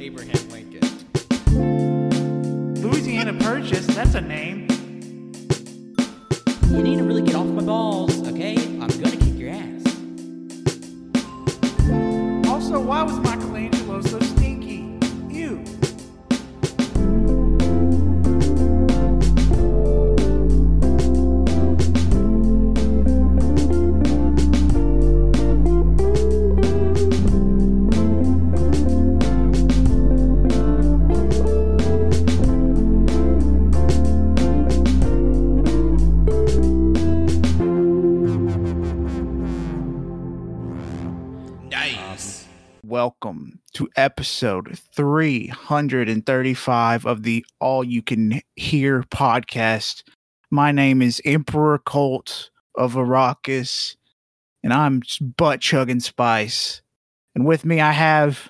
Abraham Lincoln. Louisiana Purchase, that's a name. You need to really get off my balls, okay? I'm gonna kick your ass. Also, why was Michelangelo so stinky? Ew. Welcome to episode 335 of the All You Can Hear podcast. My name is Emperor Colt of Arrakis, and I'm butt chugging spice. And with me, I have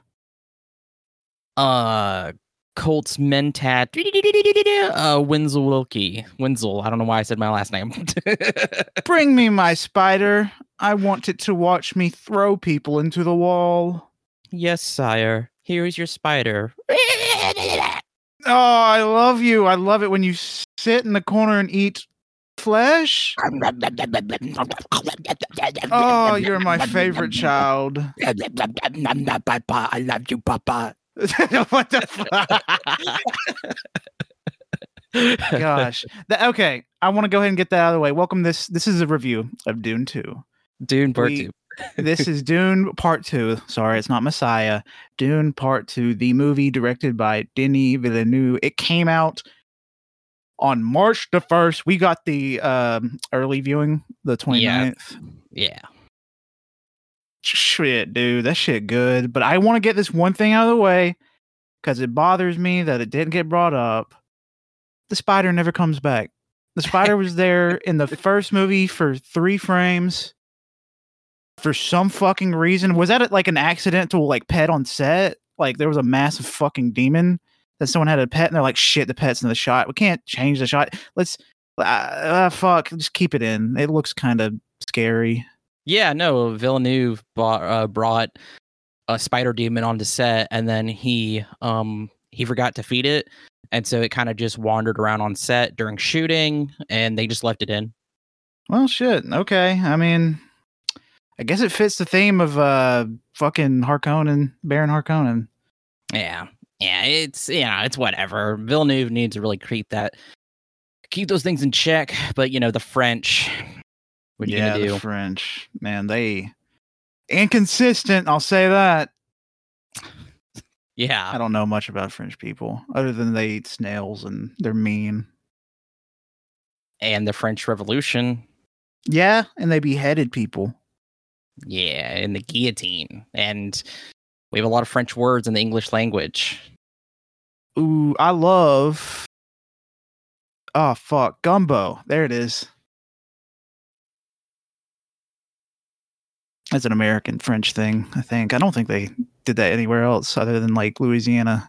Colts Mentat, Wenzel Wilkie. Wenzel, I don't know why I said my last name. Bring me my spider. I want it to watch me throw people into the wall. Yes, sire. Here is your spider. Oh, I love you. I love it when you sit in the corner and eat flesh. Oh, you're my favorite child. Papa, I love you, Papa. What the fuck? Gosh. Okay, I want to go ahead and get that out of the way. Welcome. This is a review of Dune 2. Dune Part 2. This is Dune Part 2. Sorry, it's not Messiah. Dune Part 2, the movie directed by Denis Villeneuve. It came out on March the 1st. We got the early viewing, the 29th. Yeah. Shit, dude. That shit good. But I want to get this one thing out of the way because it bothers me that it didn't get brought up. The spider never comes back. The spider was there in the first movie for 3 frames. For some fucking reason. Was that like an accidental like pet on set? Like there was a massive fucking demon that someone had a pet and they're like, shit, the pet's in the shot. We can't change the shot. Let's fuck, just keep it in. It looks kind of scary. Yeah, no, Villeneuve brought a spider demon onto set, and then he forgot to feed it, and so it kind of just wandered around on set during shooting, and they just left it in. Well, shit. Okay. I mean, I guess it fits the theme of fucking Harkonnen, Baron Harkonnen. Yeah, it's whatever. Villeneuve needs to really keep those things in check. But the French, what are you gonna do? The French, man, they inconsistent. I'll say that. Yeah, I don't know much about French people other than they eat snails and they're mean. And the French Revolution. Yeah, and they beheaded people. Yeah, and the guillotine. And we have a lot of French words in the English language. Ooh, I love... Oh, fuck. Gumbo. There it is. That's an American French thing, I think. I don't think they did that anywhere else other than, like, Louisiana.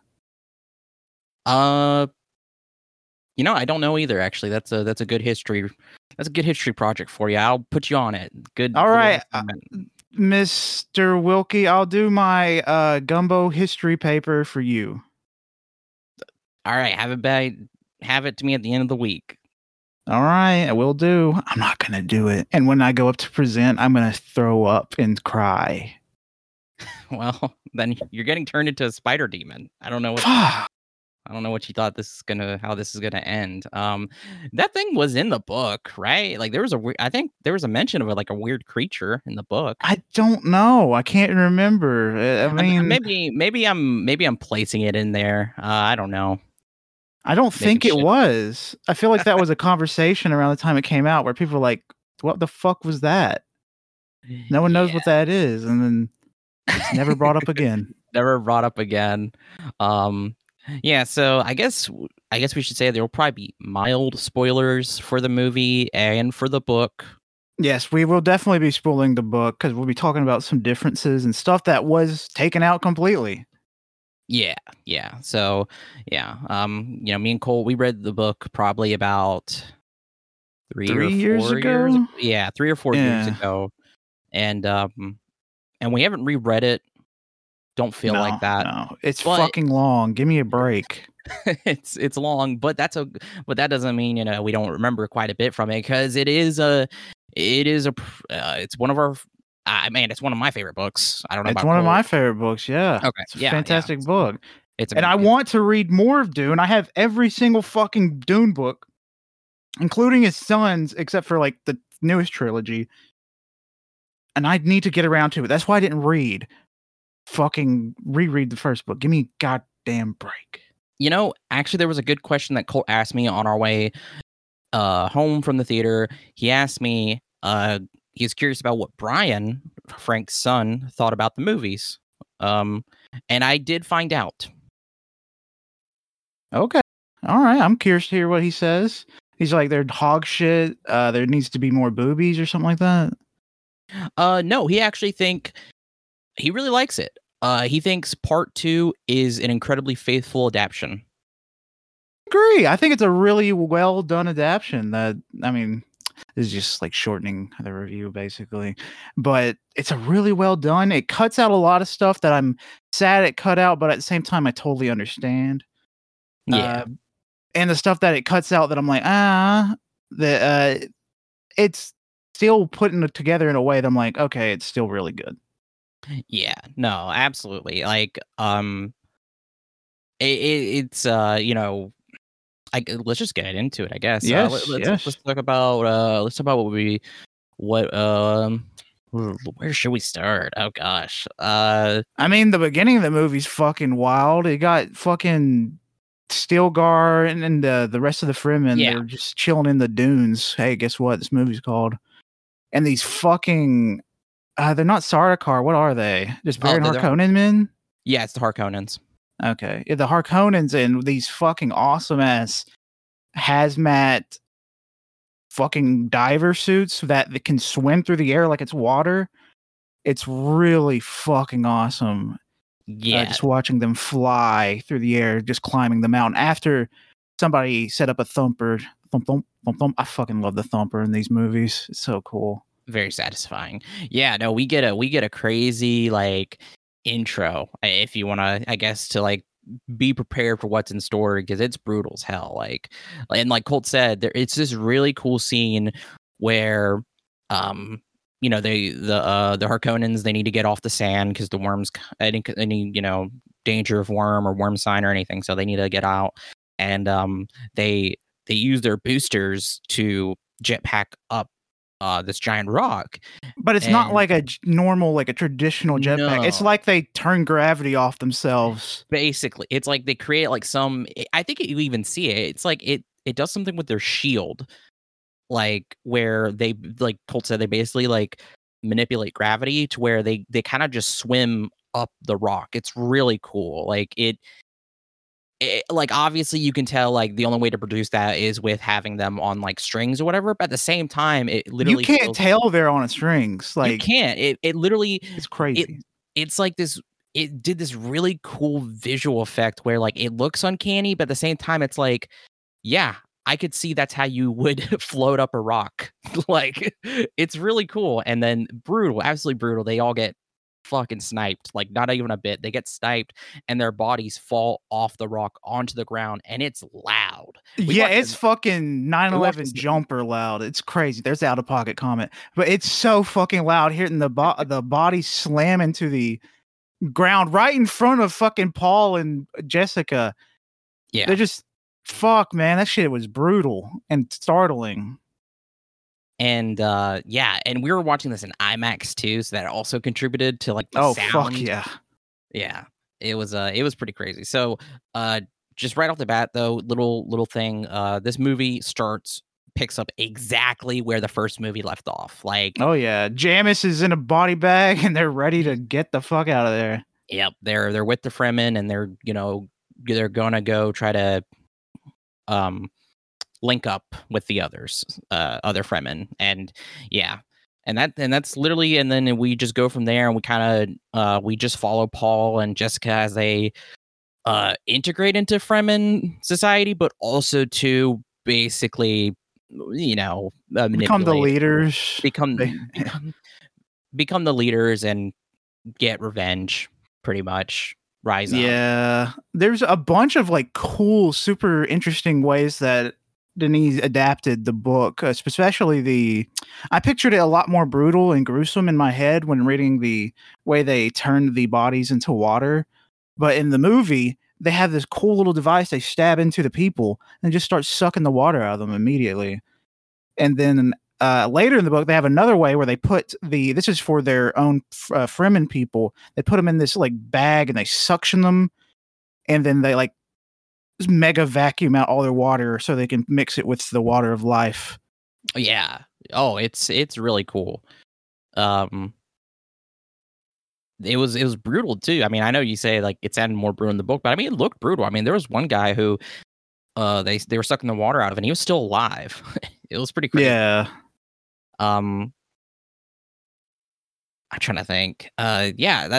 I don't know either, actually. That's a good history. That's a good history project for you. I'll put you on it. Good. All right, Mr. Wilkie, I'll do my gumbo history paper for you. All right, have it to me at the end of the week. All right, I will do. I'm not going to do it. And when I go up to present, I'm going to throw up and cry. Well, then you're getting turned into a spider demon. I don't know what you thought how this is gonna end. That thing was in the book, right? Like I think there was a mention of a weird creature in the book. I don't know. I can't remember. I mean, maybe I'm placing it in there. I don't know. I don't think it was. I feel like that was a conversation around the time it came out where people were like, "What the fuck was that?" No one knows what that is, and then it's never brought up again. Never brought up again. Yeah, so I guess we should say there will probably be mild spoilers for the movie and for the book. Yes, we will definitely be spoiling the book because we'll be talking about some differences and stuff that was taken out completely. Yeah. So, yeah. Me and Cole, we read the book probably about 3 or 4 years ago. Yeah, 3 or 4 years ago, and we haven't reread it don't feel No, like that. no, it's But fucking long. Give me a break. it's long, but but that doesn't mean we don't remember quite a bit from it, because it's one of our man, it's one of my favorite books. I don't know It's about one of Cole. my favorite books. Yeah, Okay, it's a yeah. fantastic book, It's and I it's want to read more of Dune. I have every single fucking Dune book, including his sons, except for like the newest trilogy. And I need to get around to it. That's why I didn't reread the first book. Give me a goddamn break. Actually, there was a good question that Colt asked me on our way home from the theater. He asked me, he's curious about what Brian, Frank's son, thought about the movies. And I did find out. Okay. All right. I'm curious to hear what he says. He's like, they're hog shit. There needs to be more boobies or something like that. No, he actually he really likes it. He thinks part 2 is an incredibly faithful adaptation. Agree. I think it's a really well done adaptation. This is just like shortening the review basically, but it's a really well done. It cuts out a lot of stuff that I'm sad it cut out, but at the same time, I totally understand. Yeah. And the stuff that it cuts out that I'm like, it's still putting it together in a way that I'm like, okay, it's still really good. Yeah, no, absolutely. Like, it's let's just get into it, I guess. Yes, Let's talk about where should we start? Oh gosh. I mean, the beginning of the movie's fucking wild. It got fucking Stilgar and the rest of the Fremen. Yeah. They're just chilling in the dunes. Hey, guess what? This movie's called. And these fucking they're not Sardaukar. What are they? Just Baron Harkonnen men? Yeah, it's the Harkonnens. Okay. Yeah, the Harkonnens and these fucking awesome ass hazmat fucking diver suits that can swim through the air like it's water. It's really fucking awesome. Yeah. Just watching them fly through the air, just climbing the mountain after somebody set up a thumper. Thump, thump, thump, thump. I fucking love the thumper in these movies. It's so cool. Very satisfying. Yeah, no, we get a crazy like intro, if you want to, I guess, to like be prepared for what's in store, because it's brutal as hell. And like Colt said, it's this really cool scene where the Harkonnens, they need to get off the sand because the worms, any danger of worm or worm sign or anything, so they need to get out. And they use their boosters to jetpack up this giant rock. But it's not like a normal, like a traditional jetpack. It's like they turn gravity off themselves. Basically, it's like they create like I think you even see it. It's like it does something with their shield, like where they, like Colt said, they basically like manipulate gravity to where they kind of just swim up the rock. It's really cool. Like like obviously you can tell like the only way to produce that is with having them on like strings or whatever, but at the same time it literally, you can't tell they're on strings. Like you can't. It literally, it's crazy. It's like this. It did this really cool visual effect where like it looks uncanny, but at the same time it's like, yeah, I could see that's how you would float up a rock. Like it's really cool. And then brutal, absolutely brutal. They all get fucking sniped, like not even a bit. They get sniped and their bodies fall off the rock onto the ground, and it's loud. It's fucking 9/11 jumper loud. It's crazy. There's the out of pocket comment, but it's so fucking loud hearing the body slam into the ground right in front of fucking Paul and Jessica. Yeah, they're just fuck, man. That shit was brutal and startling. And and we were watching this in IMAX too, so that also contributed to like the sound. Fuck yeah. Yeah. It was pretty crazy. So just right off the bat though, little thing, this movie picks up exactly where the first movie left off. Like, oh yeah, Jamis is in a body bag and they're ready to get the fuck out of there. Yep, they're with the Fremen, and they're gonna go try to link up with the other Fremen, and yeah, and that's literally, and then we just go from there, and we kind of we just follow Paul and Jessica as they integrate into Fremen society, but also to basically become the leaders, become the leaders and get revenge pretty much rise up. Yeah, there's a bunch of like cool, super interesting ways that Denis adapted the book, especially I pictured it a lot more brutal and gruesome in my head when reading the way they turned the bodies into water. But in the movie, they have this cool little device they stab into the people and just start sucking the water out of them immediately. And then later in the book, they have another way where they put this is for their own Fremen people. They put them in this like bag and they suction them, and then they like mega vacuum out all their water so they can mix it with the water of life. Yeah. Oh, it's really cool. It was brutal too. I mean, I know you say like it sounded more brutal in the book, but I mean, it looked brutal. I mean, there was one guy who they were sucking the water out of, and he was still alive. It was pretty crazy. Yeah. I'm trying to think. Yeah,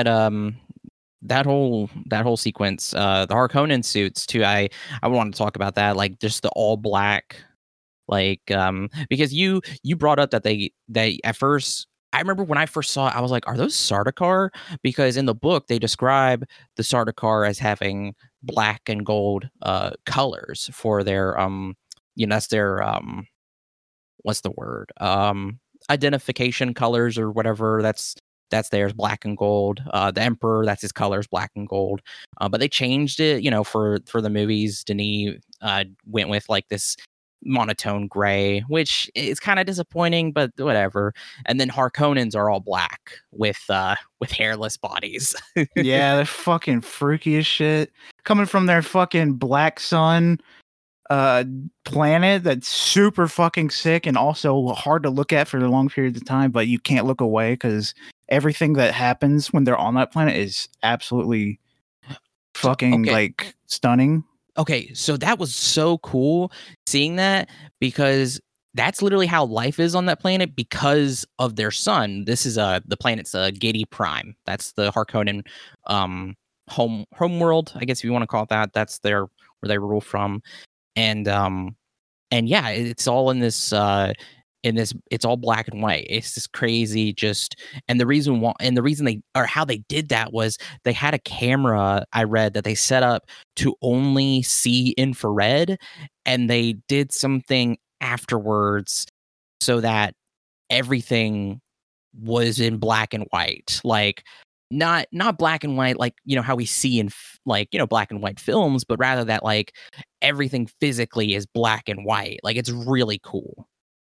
that whole sequence, the Harkonnen suits too. I want to talk about that, like just the all black, like because you brought up that they at first. I remember when I first saw it, I was like, "Are those Sardaukar?" Because in the book they describe the Sardaukar as having black and gold colors for their that's their what's the word identification colors or whatever. That's theirs, black and gold. The Emperor, that's his colors, black and gold. But they changed it, for the movies. Denis went with like this monotone gray, which is kind of disappointing, but whatever. And then Harkonnens are all black with hairless bodies. Yeah, they're fucking freaky as shit. Coming from their fucking black sun planet that's super fucking sick and also hard to look at for long periods of time, but you can't look away because everything that happens when they're on that planet is absolutely fucking like stunning. Okay, so that was so cool seeing that, because that's literally how life is on that planet because of their sun. This is the planet's Giedi Prime. That's the Harkonnen home world, I guess if you want to call it that. That's where they rule from. And yeah, it's all in this it's all black and white. It's just crazy. And the reason how they did that was they had a camera, I read, that they set up to only see infrared, and they did something afterwards so that everything was in black and white. Like not black and white like how we see in black and white films, but rather that like everything physically is black and white. Like it's really cool.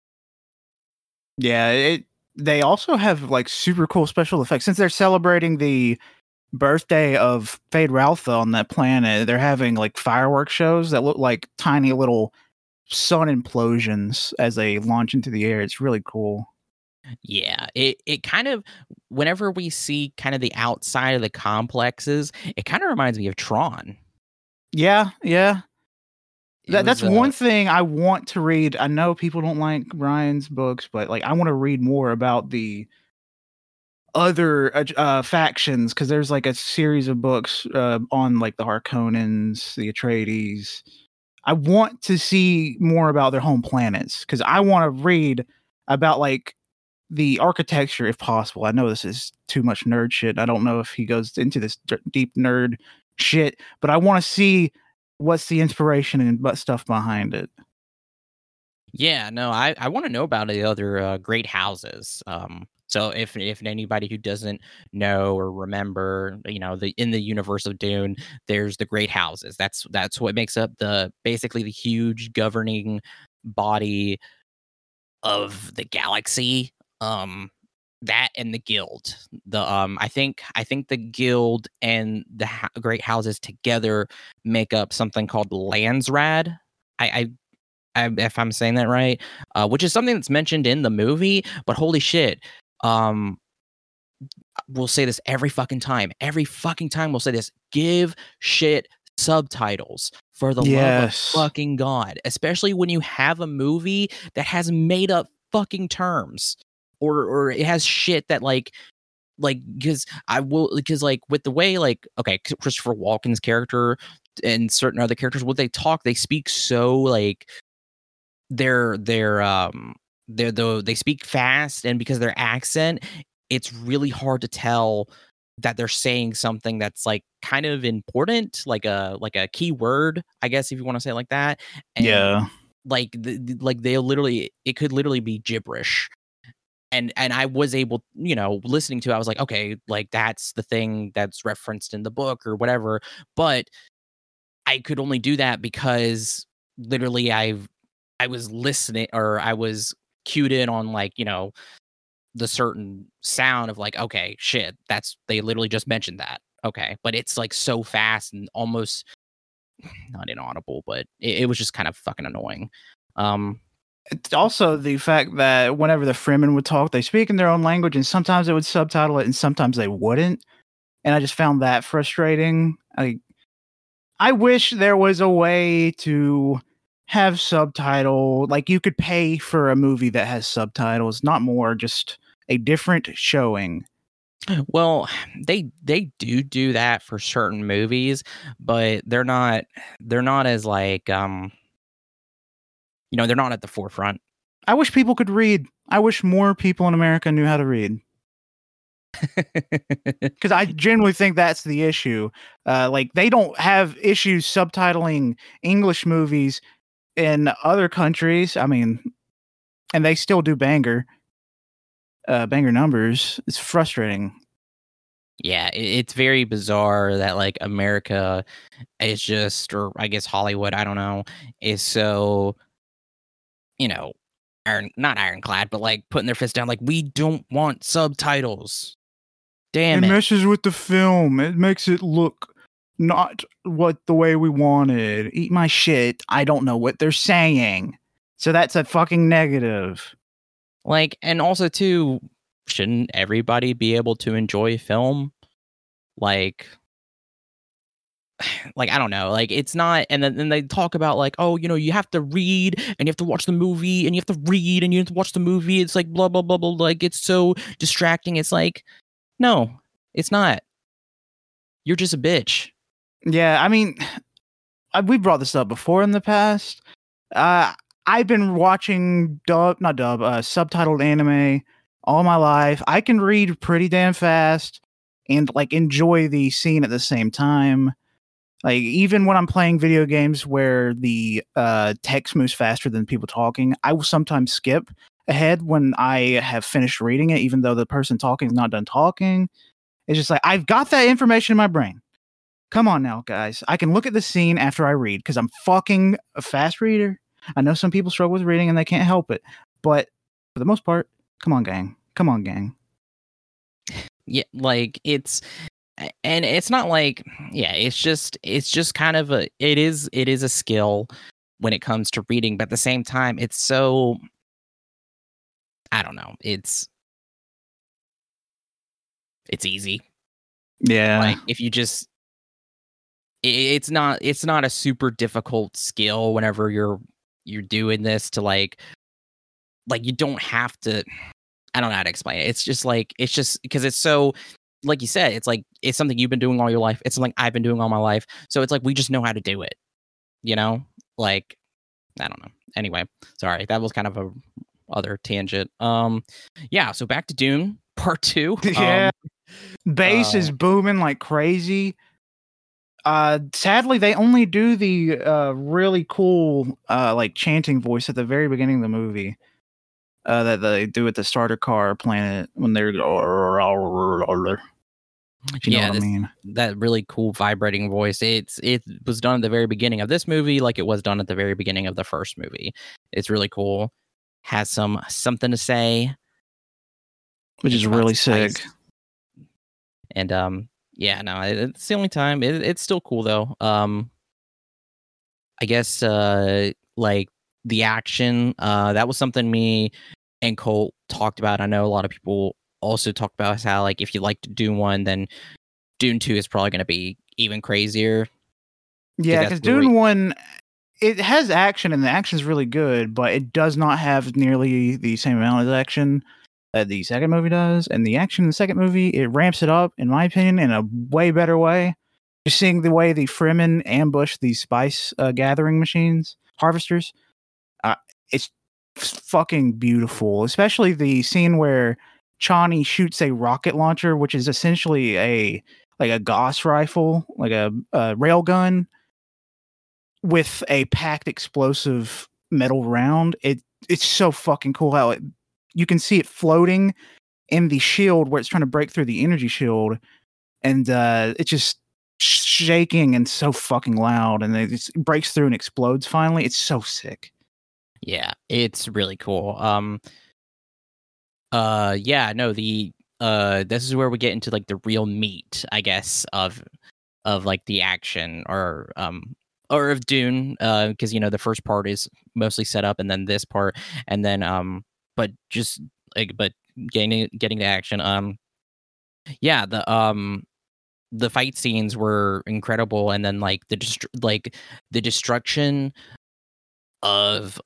Yeah, they also have like super cool special effects since they're celebrating the birthday of Feyd-Rautha on that planet. They're having like fireworks shows that look like tiny little sun implosions as they launch into the air. It's really cool. Yeah, it kind of, whenever we see kind of the outside of the complexes, it kind of reminds me of Tron. Yeah. That's one thing I want to read. I know people don't like Ryan's books, but like I want to read more about the other factions, because there's like a series of books on like the Harkonnens, the Atreides. I want to see more about their home planets because I want to read about like the architecture if possible. I know this is too much nerd shit. I don't know if he goes into this deep nerd shit, but I want to see what's the inspiration and what stuff behind it. Yeah, no, I want to know about the other great houses. So if anybody who doesn't know or remember, in the universe of Dune, there's the great houses. That's what makes up basically the huge governing body of the galaxy. That and the guild. I think the guild and the great houses together make up something called Landsraad. I if I'm saying that right, which is something that's mentioned in the movie, but holy shit, we'll say this every fucking time we'll say this: give shit subtitles, for the love of fucking God, especially when you have a movie that has made up fucking terms, or it has shit that like because like with the way like, okay, Christopher Walken's character and certain other characters, what they talk, they speak so like they speak fast, and because their accent, it's really hard to tell that they're saying something that's like kind of important, like a key word, I guess, if you want to say it like that. And like like it could literally be gibberish. And I was able, listening to it, I was like, okay, like that's the thing that's referenced in the book or whatever. But I could only do that because literally I was listening, or I was cued in on, like, the certain sound of like, okay, shit, they literally just mentioned that. Okay. But it's like so fast and almost not inaudible, but it was just kind of fucking annoying. It's also the fact that whenever the Fremen would talk, they speak in their own language, and sometimes they would subtitle it and sometimes they wouldn't. And I just found that frustrating. I wish there was a way to have subtitle, like you could pay for a movie that has subtitles, not more, just a different showing. Well, they do that for certain movies, but they're not as like they're not at the forefront. I wish people could read. I wish more people in America knew how to read. Because I genuinely think that's the issue. Like, they don't have issues subtitling English movies in other countries. I mean, and they still do banger numbers. It's frustrating. Yeah, it's very bizarre that like America is just, or I guess Hollywood, I don't know, is so, not ironclad, but like putting their fist down, like, we don't want subtitles. Damn it. It messes with the film. It makes it look not the way we wanted. Eat my shit. I don't know what they're saying. So that's a fucking negative. Like, and also too, shouldn't everybody be able to enjoy film? Like I don't know, like, it's not. And then they talk about like, oh, you have to read and you have to watch the movie and you have to read and you have to watch the movie. It's like blah blah blah blah. Like, it's so distracting. It's like, no, it's not. You're just a bitch. Yeah, I mean, we brought this up before in the past. I've been watching subtitled anime all my life. I can read pretty damn fast and like enjoy the scene at the same time. Like, even when I'm playing video games where the text moves faster than people talking, I will sometimes skip ahead when I have finished reading it, even though the person talking is not done talking. It's just like, I've got that information in my brain. Come on now, guys. I can look at the scene after I read because I'm fucking a fast reader. I know some people struggle with reading and they can't help it, but for the most part, come on, gang. Come on, gang. Yeah, like, and it's not like, yeah, it's just kind of it is a skill when it comes to reading, but at the same time, it's so, I don't know, it's easy. Yeah. Like, if you just, it's not a super difficult skill whenever you're doing this to like you don't have to, I don't know how to explain it. It's just because it's so, like you said, it's like, it's something you've been doing all your life. It's something I've been doing all my life. So it's like, we just know how to do it, like, I don't know. Anyway, sorry. That was kind of a other tangent. Yeah. So back to Dune Part 2. Yeah. Bass is booming like crazy. Sadly, they only do the really cool like chanting voice at the very beginning of the movie. That they do at the starter car planet when they're, if you know what I mean. That really cool vibrating voice. It was done at the very beginning of this movie, like it was done at the very beginning of the first movie. It's really cool. Has something to say, which is really sick. And yeah, no, it's the only time. It's still cool though. I guess like the action, that was something me and Colt talked about. I know a lot of people also talked about how, like, if you like Dune 1, then Dune 2 is probably going to be even crazier. Yeah, because Dune 1, it has action and the action is really good, but it does not have nearly the same amount of action that the second movie does. And the action in the second movie, it ramps it up, in my opinion, in a way better way. Just seeing the way the Fremen ambush these spice gathering machines, harvesters, it's fucking beautiful. Especially the scene where Chani shoots a rocket launcher, which is essentially a Gauss rifle, like a rail gun with a packed explosive metal round. It's so fucking cool how you can see it floating in the shield where it's trying to break through the energy shield, and it's just shaking and so fucking loud, and it just breaks through and explodes finally. It's so sick. Yeah, it's really cool. Yeah, no, this is where we get into like the real meat, I guess, of like the action or of Dune, because the first part is mostly set up, and then this part, and then but just like but getting to action, yeah, the fight scenes were incredible, and then like the destruction of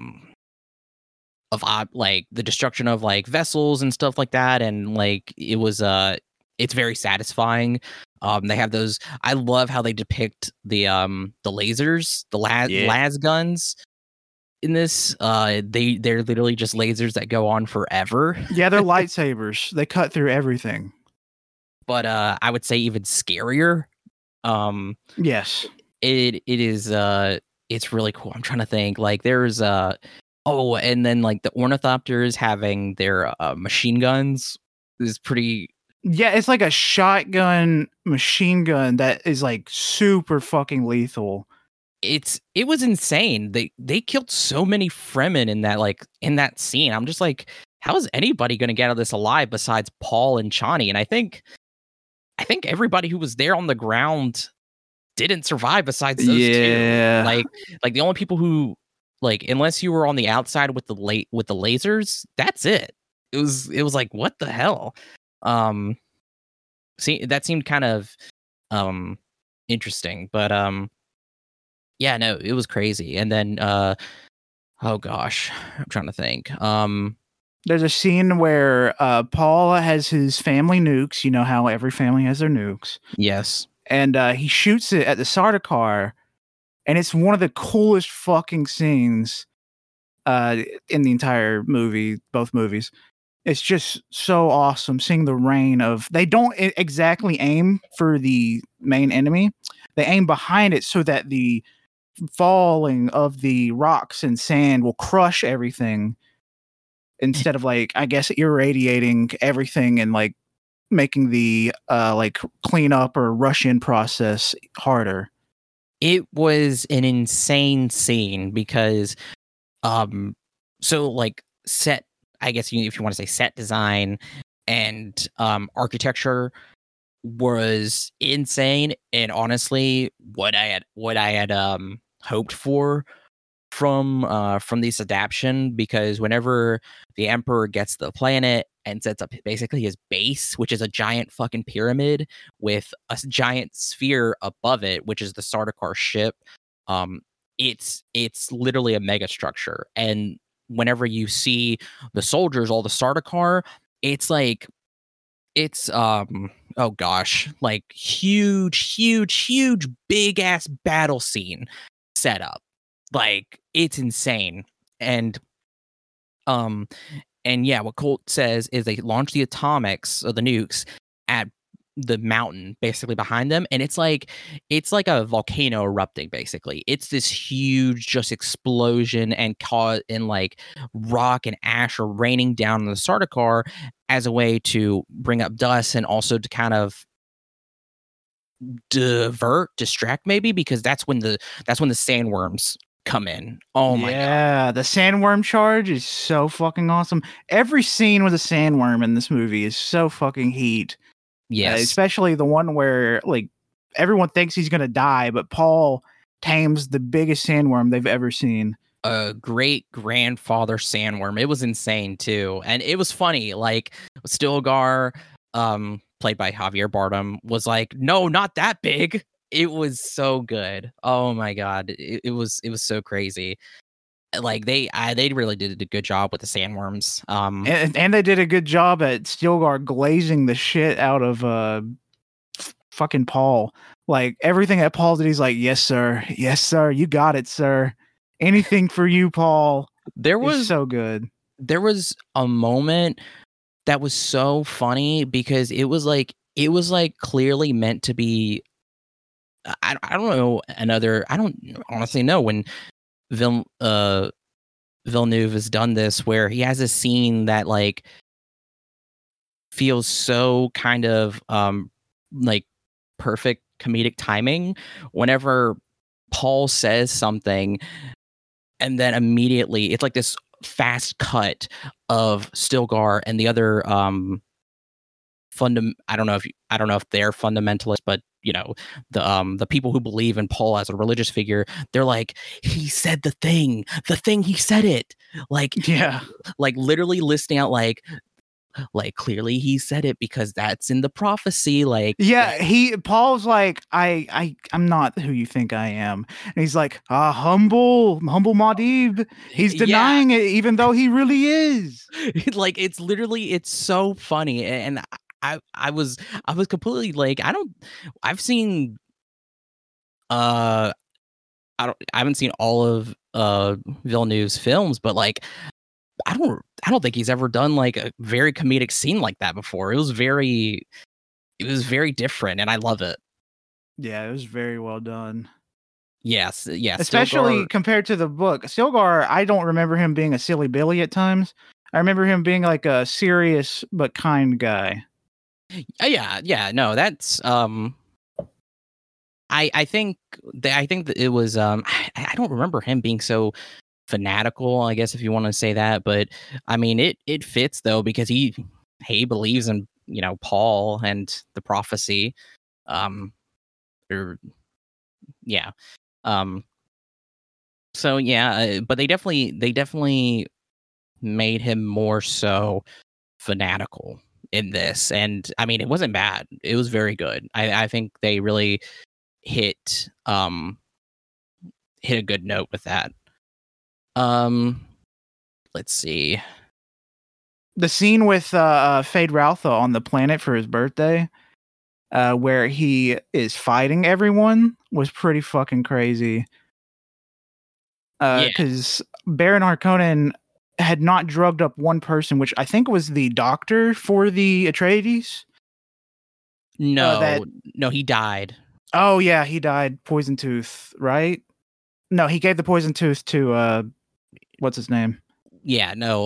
like the destruction of like vessels and stuff like that, and like it's very satisfying. They have those. I love how they depict the lasers, the las guns in this. They're literally just lasers that go on forever. Yeah, they're lightsabers. They cut through everything. But I would say even scarier. Yes. It is it's really cool. I'm trying to think. Like there's oh, and then like the ornithopters having their machine guns is pretty. Yeah, it's like a shotgun machine gun that is like super fucking lethal. It was insane. They killed so many Fremen in that scene. I'm just like, how is anybody going to get out of this alive besides Paul and Chani? And I think everybody who was there on the ground didn't survive besides those two. Like the only people who, like, unless you were on the outside with the lasers, that's it. It was like, what the hell? See, that seemed kind of interesting, but yeah, no, it was crazy. And then oh gosh, I'm trying to think. There's a scene where Paul has his family nukes. You know how every family has their nukes. Yes. And he shoots it at the Sardaukar, and it's one of the coolest fucking scenes in the entire movie, both movies. It's just so awesome seeing the rain of. They don't exactly aim for the main enemy. They aim behind it so that the falling of the rocks and sand will crush everything instead of, like, I guess, irradiating everything and like making the like cleanup or rush in process harder. It was an insane scene because so like set, I guess if you want to say set design and architecture was insane, and honestly what I had hoped for from this adaptation, because whenever the Emperor gets the planet and sets up basically his base, which is a giant fucking pyramid with a giant sphere above it, which is the Sardaukar ship, it's literally a mega structure. And whenever you see the soldiers, all the Sardaukar, it's like oh gosh, like huge big ass battle scene set up. Like, it's insane. And yeah, what Colt says is they launch the atomics or the nukes at the mountain basically behind them, and it's like a volcano erupting. Basically, it's this huge just explosion, and like rock and ash are raining down on the Sardaukar as a way to bring up dust, and also to kind of distract maybe, because that's when the sandworms come in. Oh my god. Yeah, the sandworm charge is so fucking awesome. Every scene with a sandworm in this movie is so fucking heat. Yes. Especially the one where, like, everyone thinks he's gonna die, but Paul tames the biggest sandworm they've ever seen. A great grandfather sandworm. It was insane too. And it was funny. Like, Stilgar, played by Javier Bardem, was like, no, not that big. It was so good. Oh my god, it was so crazy. Like they really did a good job with the sandworms. And they did a good job at Stilgar glazing the shit out of fucking Paul. Like, everything that Paul did, he's like, yes sir, you got it, sir. Anything for you, Paul. There was so good. There was a moment that was so funny because it was like clearly meant to be. I don't know another. I don't honestly know when Vil, uh, Villeneuve has done this where he has a scene that like feels so kind of like perfect comedic timing whenever Paul says something and then immediately it's like this fast cut of Stilgar and the other I don't know if they're fundamentalists, but the people who believe in Paul as a religious figure, they're like, he said the thing he said it. Like Yeah. like literally listing out like clearly he said it because that's in the prophecy. Like Yeah, Paul's like, I'm not who you think I am. And he's like, humble Muad'Dib. He's yeah, denying it even though he really is. like it's so funny. And I was completely like, I've seen I haven't seen all of Villeneuve's films, but like I don't think he's ever done like a very comedic scene like that before. It was very different and I love it. Yeah, it was very well done. Yes, yeah, Especially Stilgar. compared to the book. Stilgar, I don't remember him being a silly Billy at times. I remember him being like a serious but kind guy. Yeah, no, that's I think that it was I don't remember him being so fanatical, I guess if you want to say that, but I mean it fits though because he believes in, Paul and the prophecy. Um or yeah. Um so yeah, but they definitely made him more so fanatical in this. And I mean it wasn't bad. It was very good. I think they really hit hit a good note with that. Um, let's see. The scene with Fade Routha on the planet for his birthday, where he is fighting everyone, was pretty fucking crazy. Yeah, Because Baron Harkonnen had not drugged up one person, which I think was the doctor for the Atreides. no, no, he died. Oh yeah, he died poison tooth, right? No, he gave the poison tooth to what's his name? Yeah, no,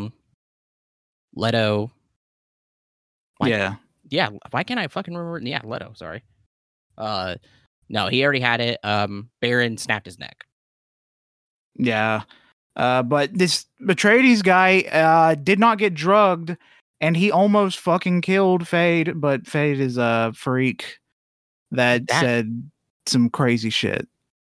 Leto. Why? Yeah. Yeah, why can't I fucking remember? Yeah, Leto. Sorry. Uh, no, he already had it. Baron snapped his neck. Yeah. But this Atreides guy did not get drugged, and he almost fucking killed Fade, but Fade is a freak that That said some crazy shit.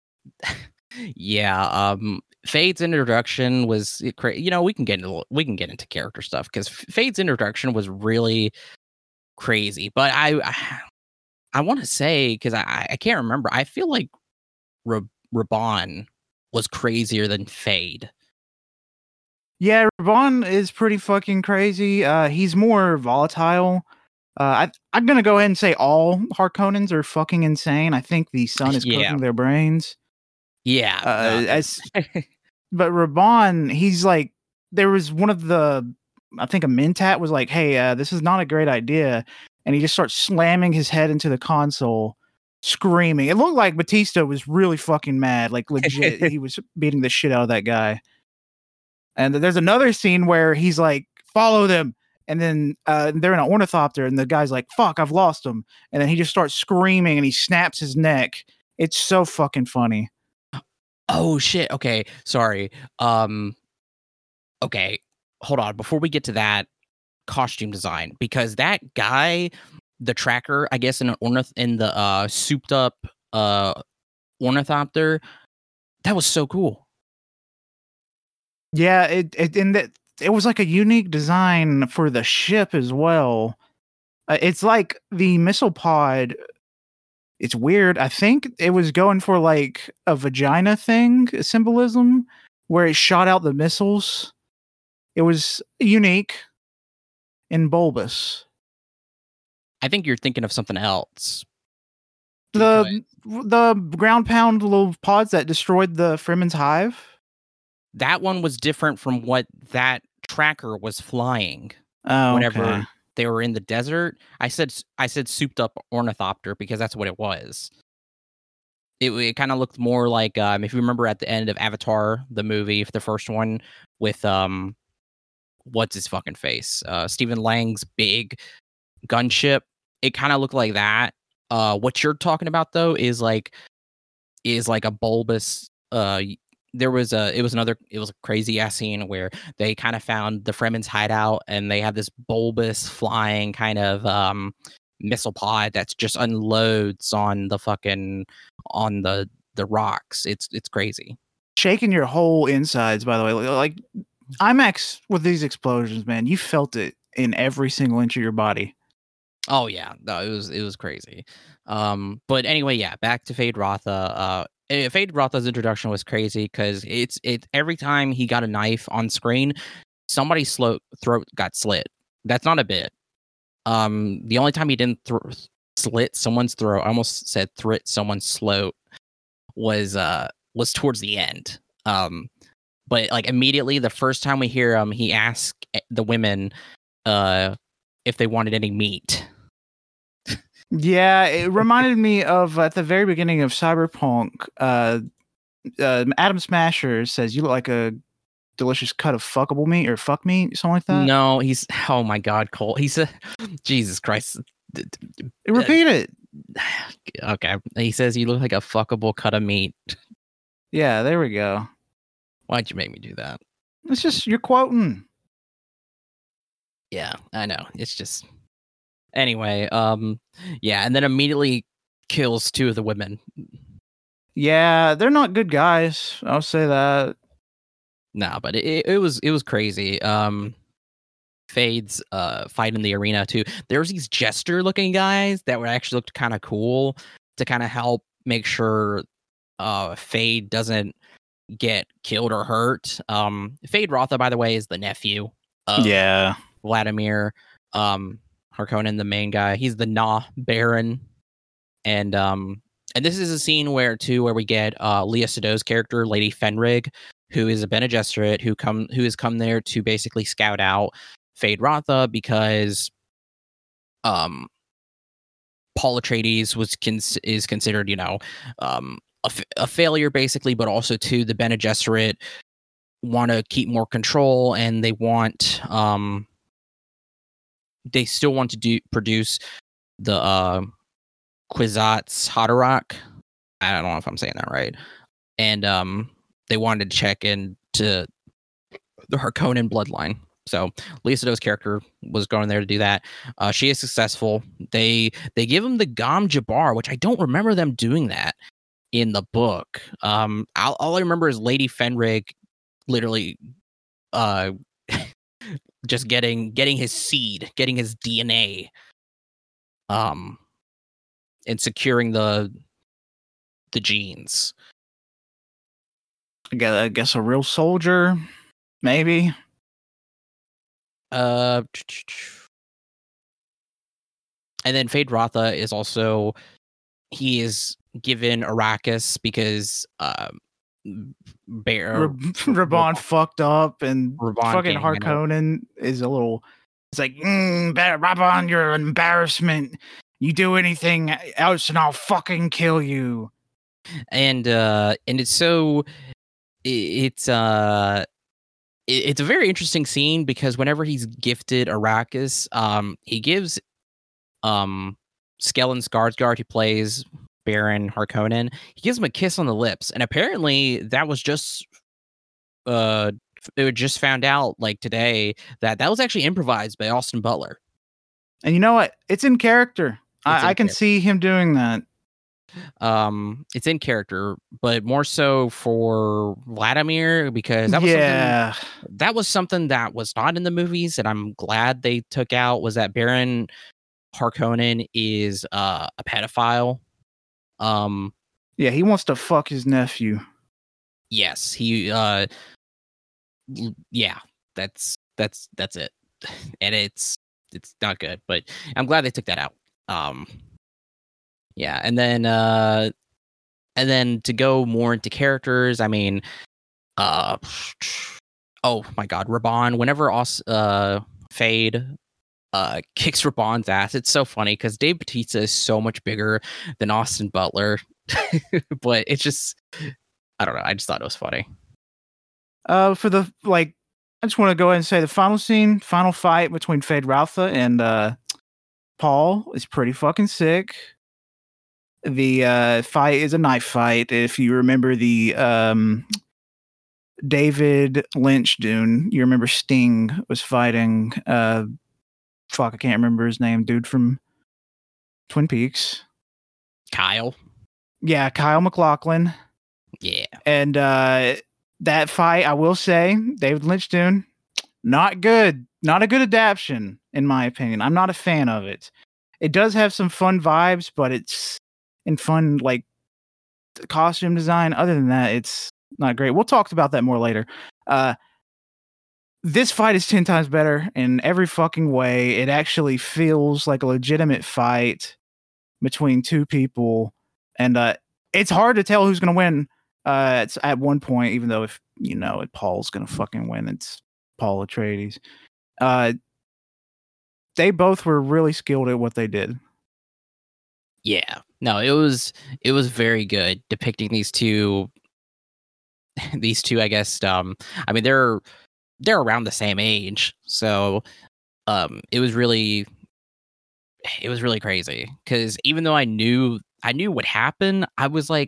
yeah. Fade's introduction was we can get into character stuff because Fade's introduction was really crazy. But I want to say because I can't remember. I feel like Raban was crazier than Fade. Yeah, Raban is pretty fucking crazy. He's more volatile. I'm gonna go ahead and say all Harkonnens are fucking insane. I think the sun is Yeah, cooking their brains. yeah. As But Raban, he's like, there was one of the, I think a Mentat was like, hey, this is not a great idea. And he just starts slamming his head into the console, screaming. It looked like Batista was really fucking mad. Like, legit, he was beating the shit out of that guy. And there's another scene where he's like, follow them. And then they're in an ornithopter, and the guy's like, fuck, I've lost him. And then he just starts screaming and he snaps his neck. It's so fucking funny. Oh shit. Okay, sorry. Okay, hold on. Before we get to that costume design, because that guy, the tracker, I guess in the souped up ornithopter, that was so cool. Yeah, it was like a unique design for the ship as well. It's like the missile pod. It's weird. I think it was going for like a vagina thing symbolism, where it shot out the missiles. It was unique and bulbous. I think you're thinking of something else. The ground pound little pods that destroyed the Fremen's hive. That one was different from what that tracker was flying. Oh, whenever okay. they were in the desert. I said souped up ornithopter because that's what it was. It kind of looked more like if you remember at the end of Avatar, the movie, the first one with what's his fucking face? Stephen Lang's big gunship. It kind of looked like that. What you're talking about though is like a bulbous it was a crazy ass scene where they kind of found the Fremen's hideout and they have this bulbous flying kind of missile pod that's just unloads on the rocks. It's crazy. Shaking your whole insides, by the way. Like IMAX with these explosions, man. You felt it in every single inch of your body. Oh yeah, no, it was crazy. But anyway, yeah, back to Fade Rotha. Fade Rotha's introduction was crazy because it's every time he got a knife on screen, somebody's throat got slit. That's not a bit. The only time he didn't slit someone's throat, I almost said thrit someone's throat, was towards the end. But like immediately the first time we hear him, he asked the women if they wanted any meat. Yeah, it reminded me of at the very beginning of Cyberpunk. Adam Smasher says, "You look like a delicious cut of fuckable meat or fuck meat," something like that. No, oh my god, Cole. He said, Jesus Christ. Repeat it. Okay. He says you look like a fuckable cut of meat. Yeah, there we go. Why'd you make me do that? It's just you're quoting. Yeah, I know. It's just anyway. Yeah, and then immediately kills two of the women. Yeah, they're not good guys. I'll say that. Nah, but it was crazy. Fade's fight in the arena too. There was these jester looking guys that were actually looked kind of cool to kind of help make sure Fade doesn't get killed or hurt. Fade Rotha, by the way, is the nephew of Vladimir Harkonnen, the main guy. He's the Baron. And this is a scene where we get Leah Sedo's character, Lady Fenrig, who is a Bene Gesserit who has come there to basically scout out Fade Rotha because Paul Atreides is considered, a failure basically, but also too the Bene Gesserit want to keep more control and they want they still want to produce the Kwisatz Haderach. I don't know if I'm saying that right. And they wanted to check into the Harkonnen bloodline. So Leah Sedo's character was going there to do that. She is successful. They give him the Gom Jabbar, which I don't remember them doing that in the book. All I remember is Lady Fenrig literally just getting his seed, getting his DNA, and securing the genes. I guess a real soldier, maybe. And then Fade Rotha is also he is given Arrakis because Rabban fucked up and Rabban fucking Harkonnen is a little. It's like Rabban, you're an embarrassment. You do anything else, and I'll fucking kill you. And it's so it's a very interesting scene because whenever he's gifted Arrakis, he gives Stellan Skarsgård, who plays Baron Harkonnen, he gives him a kiss on the lips, and apparently that was just it just found out like today that was actually improvised by Austin Butler. And you know what? It's in character. I can see him doing that. It's in character, but more so for Vladimir because that was something that was not in the movies, and I'm glad they took out. Was that Baron Harkonnen is a pedophile? Yeah, he wants to fuck his nephew. Yes, he. Yeah, that's it, and it's not good. But I'm glad they took that out. Yeah, and then to go more into characters, I mean, oh my God, Rabban. Whenever Fade kicks Ramon's ass. It's so funny because Dave Bautista is so much bigger than Austin Butler, but it's just, I don't know. I just thought it was funny. For the I just want to go ahead and say the final fight between Feyd-Rautha and Paul is pretty fucking sick. The fight is a knife fight. If you remember the David Lynch Dune, you remember Sting was fighting I can't remember his name, dude from Twin Peaks. Kyle. Yeah, Kyle MacLachlan. Yeah. And that fight, I will say, David Lynch Dune, not good. Not a good adaptation, in my opinion. I'm not a fan of it. It does have some fun vibes, but it's in fun, costume design. Other than that, it's not great. We'll talk about that more later. This fight is 10 times better in every fucking way. It actually feels like a legitimate fight between two people. And it's hard to tell who's going to win it's at one point, even though if Paul's going to fucking win, it's Paul Atreides. They both were really skilled at what they did. Yeah. No, it was very good depicting these two, I guess. I mean, they're around the same age, so it was really crazy because even though I knew what happened, I was like,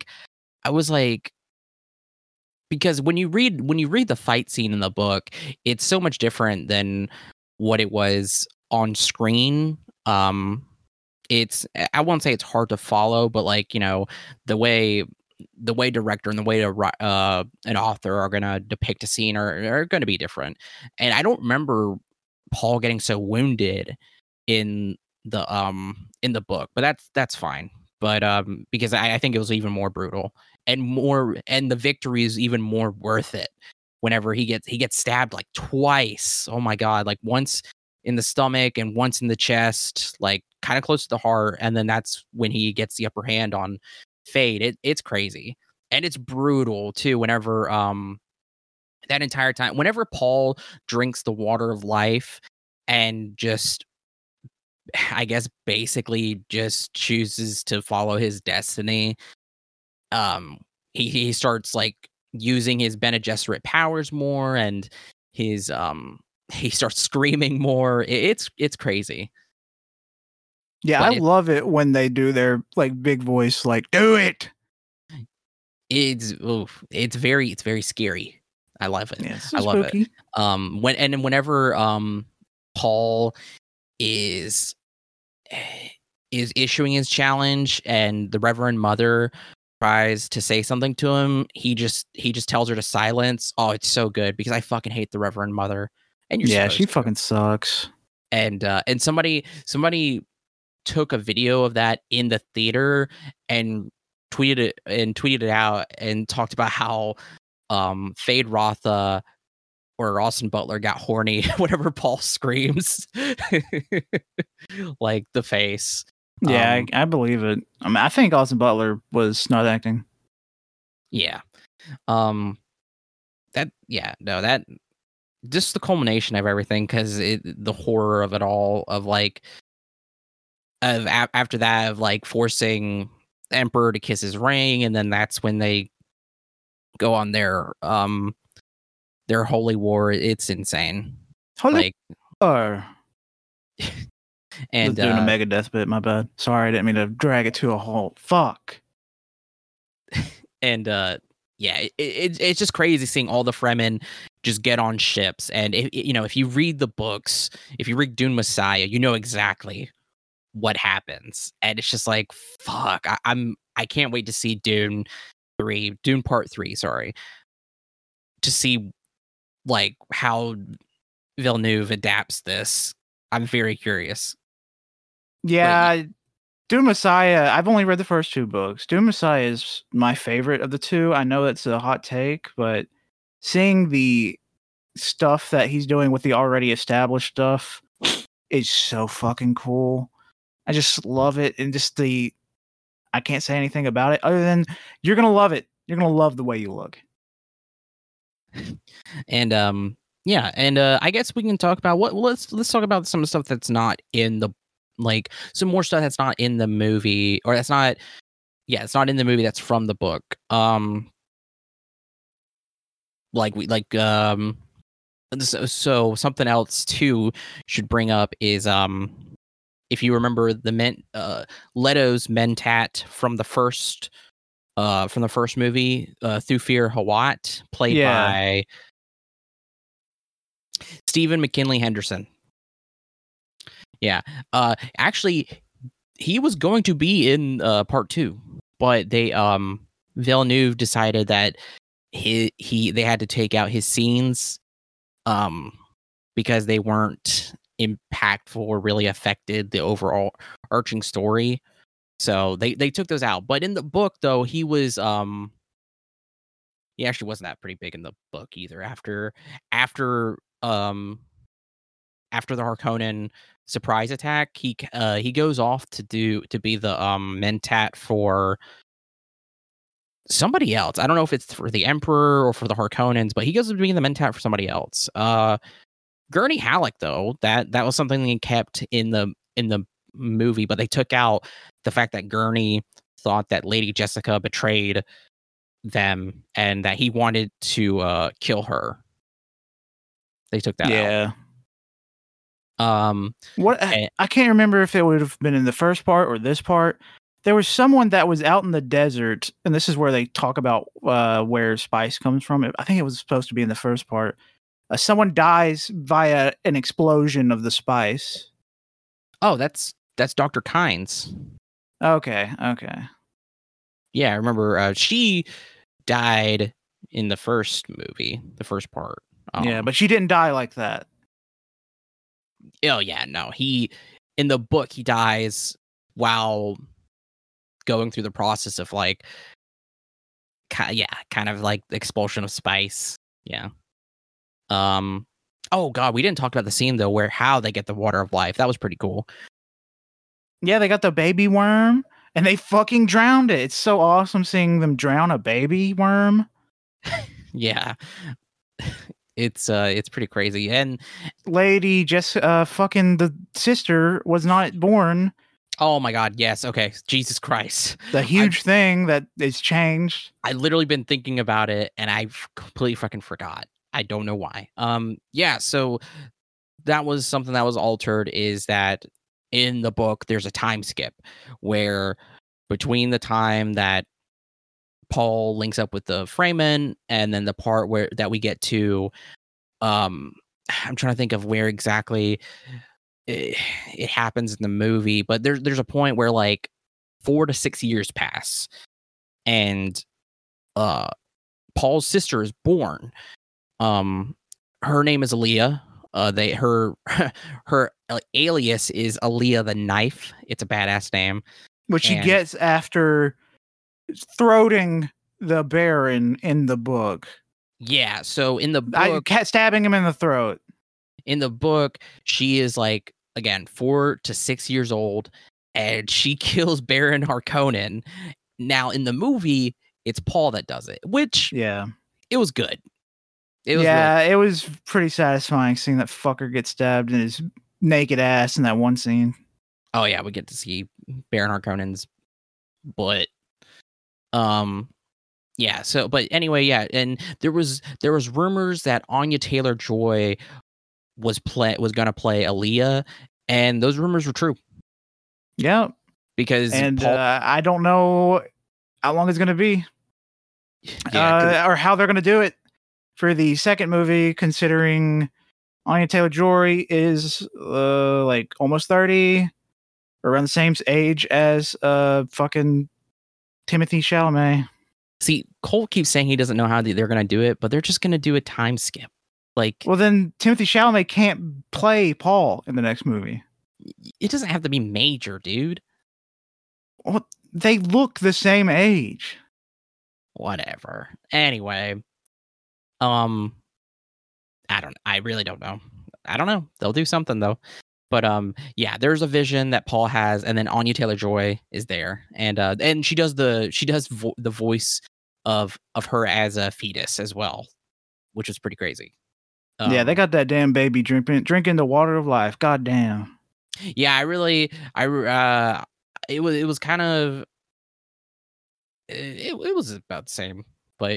because when you read the fight scene in the book, it's so much different than what it was on screen. It's, I won't say it's hard to follow, but the way director and the way an author are gonna depict a scene are gonna be different. And I don't remember Paul getting so wounded in the book, but that's fine. But because I think it was even more brutal and the victory is even more worth it whenever he gets stabbed like twice. Oh my god, like once in the stomach and once in the chest, like kind of close to the heart, and then that's when he gets the upper hand on Feyd. It's crazy. And it's brutal too whenever that entire time, whenever Paul drinks the water of life and just, I guess, basically just chooses to follow his destiny. He starts using his Bene Gesserit powers more, and his he starts screaming more. It's crazy. Yeah, But I love it when they do their big voice, do it. It's very scary. I love it. Yeah, I love spooky. it. Whenever Paul is issuing his challenge and the Reverend Mother tries to say something to him, he just tells her to silence. Oh, it's so good because I fucking hate the Reverend Mother. And you're she fucking sucks. And somebody took a video of that in the theater and tweeted it out and talked about how Feyd-Rautha or Austin Butler got horny whenever Paul screams. Like the face. Yeah, I believe it. I mean, I think Austin Butler was not acting. Yeah. That just the culmination of everything, because the horror of it all, of after that, of forcing the Emperor to kiss his ring, and then that's when they go on their holy war. It's insane. Holy war. And doing a Megadeth bit, my bad. Sorry, I didn't mean to drag it to a halt. Fuck. And yeah, it's just crazy seeing all the Fremen just get on ships. And if you read the books, if you read Dune Messiah, you know exactly what happens. And it's just like, fuck. I can't wait to see Dune Part 3, sorry, to see how Villeneuve adapts this. I'm very curious. Yeah, Dune Messiah, I've only read the first two books. Dune Messiah is my favorite of the two. I know that's a hot take, but seeing the stuff that he's doing with the already established stuff is so fucking cool. I just love it. And just I can't say anything about it other than you're going to love it. You're going to love the way you look. And Yeah, and I guess we can talk about let's talk about some stuff that's not in the some more stuff that's not in the movie, or that's not it's not in the movie, that's from the book. So something else too should bring up is if you remember Leto's Mentat from the first movie, Thufir Hawat, played by Stephen McKinley Henderson. Yeah. Actually, he was going to be in part 2, but they Villeneuve decided that they had to take out his scenes because they weren't impactful or really affected the overall arching story. So they took those out. But in the book, though, he was he actually wasn't that pretty big in the book either. After the Harkonnen surprise attack, he goes off to be the Mentat for somebody else. I don't know if it's for the Emperor or for the Harkonnens, but he goes to be the Mentat for somebody else. Gurney Halleck, though, that was something they kept in the movie, but they took out the fact that Gurney thought that Lady Jessica betrayed them and that he wanted to kill her. They took that out. I can't remember if it would have been in the first part or this part. There was someone that was out in the desert, and this is where they talk about where spice comes from. I think it was supposed to be in the first part. Someone dies via an explosion of the spice. Oh, that's Dr. Kynes. Okay. Yeah, I remember she died in the first movie, the first part. Yeah, but she didn't die like that. Oh yeah, no. In the book, he dies while going through the process of kind of like the expulsion of spice. Yeah. Oh god, we didn't talk about the scene though, how they get the water of life. That was pretty cool. Yeah, they got the baby worm and they fucking drowned it. It's so awesome seeing them drown a baby worm. Yeah. It's pretty crazy. And Lady fucking the sister was not born. Oh my god, yes. Okay. Jesus Christ. The huge thing that is changed. I literally been thinking about it and I completely fucking forgot. I don't know why. Yeah, so that was something that was altered, is that in the book there's a time skip where between the time that Paul links up with the Fremen and then the part that we get to I'm trying to think of where exactly it happens in the movie, but there's a point where 4 to 6 years pass and Paul's sister is born. Her name is Aaliyah. Her alias is Aaliyah the Knife. It's a badass name, which she gets after throating the Baron in the book. Yeah, so in the book, stabbing him in the throat. In the book, she is again 4 to 6 years old, and she kills Baron Harkonnen. Now in the movie, it's Paul that does it, which it was good. It was pretty satisfying seeing that fucker get stabbed in his naked ass in that one scene. Oh yeah, we get to see Baron Harkonnen's butt. Yeah, so but anyway, yeah, and there was rumors that Anya Taylor-Joy was gonna play Aaliyah, and those rumors were true. Yeah, because I don't know how long it's gonna be, or how they're gonna do it for the second movie, considering Anya Taylor-Joy is almost 30, around the same age as fucking Timothy Chalamet. See, Cole keeps saying he doesn't know how they're going to do it, but they're just going to do a time skip. Well, then Timothy Chalamet can't play Paul in the next movie. It doesn't have to be major, dude. Well, they look the same age. Whatever. Anyway, I really don't know. I don't know. They'll do something though. But yeah, there's a vision that Paul has, and then Anya Taylor-Joy is there, and she does the voice of her as a fetus as well, which is pretty crazy. Yeah, they got that damn baby drinking the water of life. God damn. Yeah, it was kind of it was about the same, but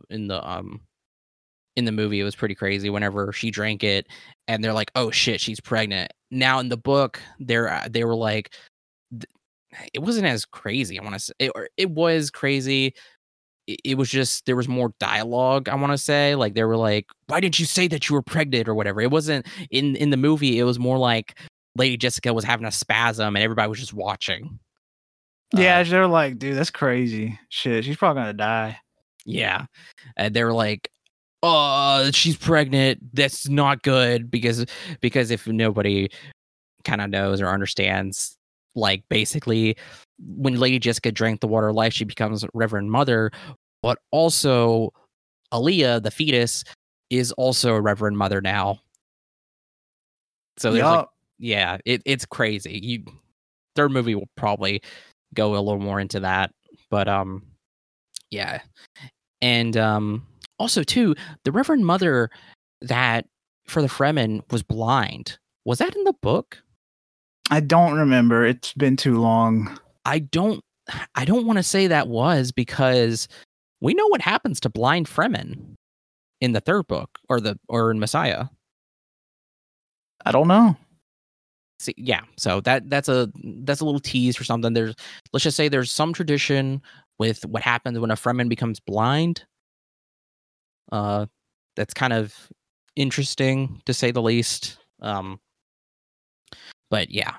in the movie it was pretty crazy whenever she drank it and they're like, "Oh shit, she's pregnant." Now in the book, they were like it wasn't as crazy. I want to say it was crazy. It was just there was more dialogue. I want to say like they were like, "Why didn't you say that you were pregnant or whatever?" It wasn't in the movie. It was more like Lady Jessica was having a spasm and everybody was just watching. Yeah, they're like, dude, that's crazy. Shit, she's probably gonna die. Yeah, and they were like, "Oh, she's pregnant. That's not good," because if nobody kind of knows or understands, like basically when Lady Jessica drank the water of life, she becomes Reverend Mother, but also Aaliyah, the fetus, is also a Reverend Mother now. So there's like, Yup. yeah, it's crazy. Third movie will probably go a little more into that, but yeah, and also too, the Reverend Mother that for the Fremen was blind. Was that in the book? I don't remember. It's been too long. I don't want to say that was because we know what happens to blind Fremen in the third book or in Messiah. I don't know. See, yeah, so that's a little tease for something. Let's just say there's some tradition with what happens when a Fremen becomes blind. That's kind of interesting to say the least. But yeah.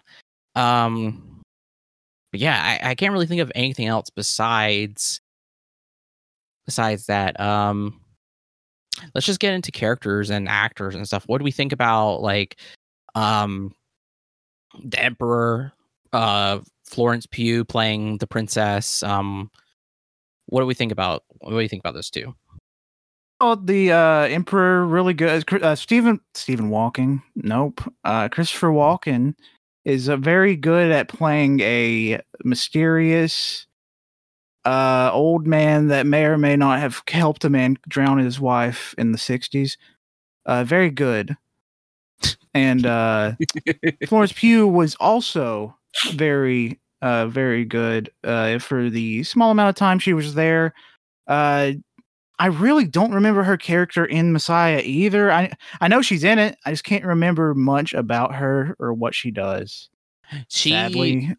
But yeah, I can't really think of anything else besides that. Let's just get into characters and actors and stuff. What do we think about like um the Emperor, Florence Pugh playing the princess? What do we think about those two? Oh, the Emperor really good. Stephen Walking. Nope. Christopher Walken is very good at playing a mysterious old man that may or may not have helped a man drown his wife in the 60s. Very good. And Florence Pugh was also very good for the small amount of time she was there. I really don't remember her character in Messiah either. I know she's in it. I just can't remember much about her or what she does. Sadly.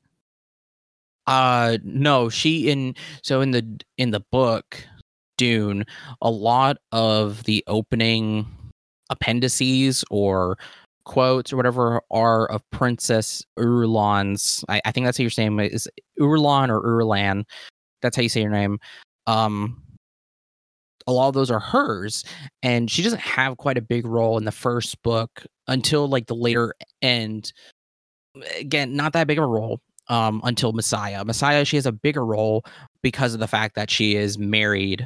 No, in the book Dune, a lot of the opening appendices or quotes or whatever are of Princess Urlan's. I think that's how you're saying it, is Urlan or Urlan. That's how you say your name. A lot of those are hers, and she doesn't have quite a big role in the first book until like the later end. Again, not that big of a role until Messiah. Messiah, she has a bigger role because of the fact that she is married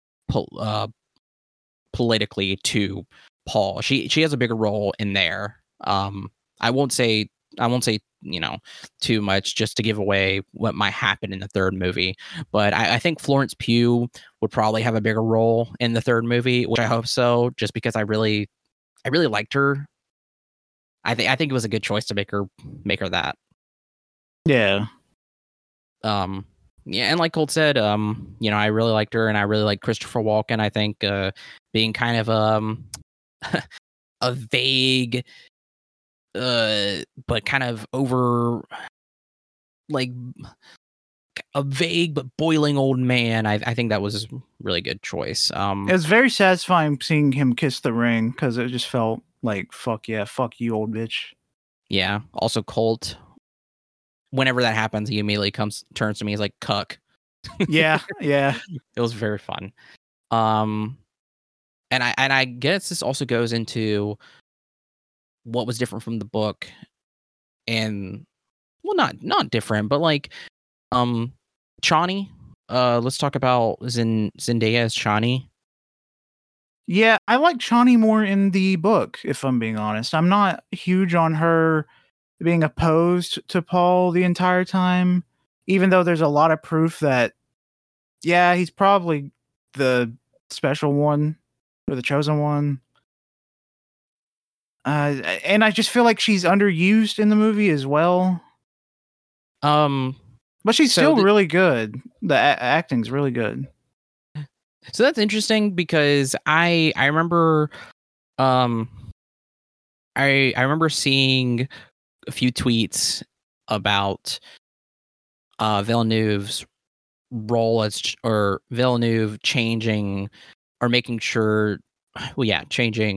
politically to Paul. She has a bigger role in there. I won't say too much just to give away what might happen in the third movie, but I think Florence Pugh would probably have a bigger role in the third movie, which I hope so, just because I really liked her. I think it was a good choice to make her that. Yeah. Yeah, and like Colt said, I really liked her, and I really like Christopher Walken. I think being kind of a vague but kind of over like a vague but boiling old man. I think that was a really good choice. It was very satisfying seeing him kiss the ring because it just felt like, fuck yeah, fuck you, old bitch. Yeah. Also, Colt. Whenever that happens, he immediately turns to me. He's like, "Cuck." Yeah, yeah. It was very fun. And I guess this also goes into what was different from the book, and well, not different, but like, Chani. Let's talk about Zendaya as Chani. Yeah, I like Chani more in the book, if I'm being honest. I'm not huge on her being opposed to Paul the entire time, even though there's a lot of proof that, yeah, he's probably the special one or the chosen one. And I just feel like she's underused in the movie as well. But she's still really good. The acting's really good. So that's interesting because I remember I remember seeing a few tweets about Villeneuve's role or Villeneuve changing or making sure changing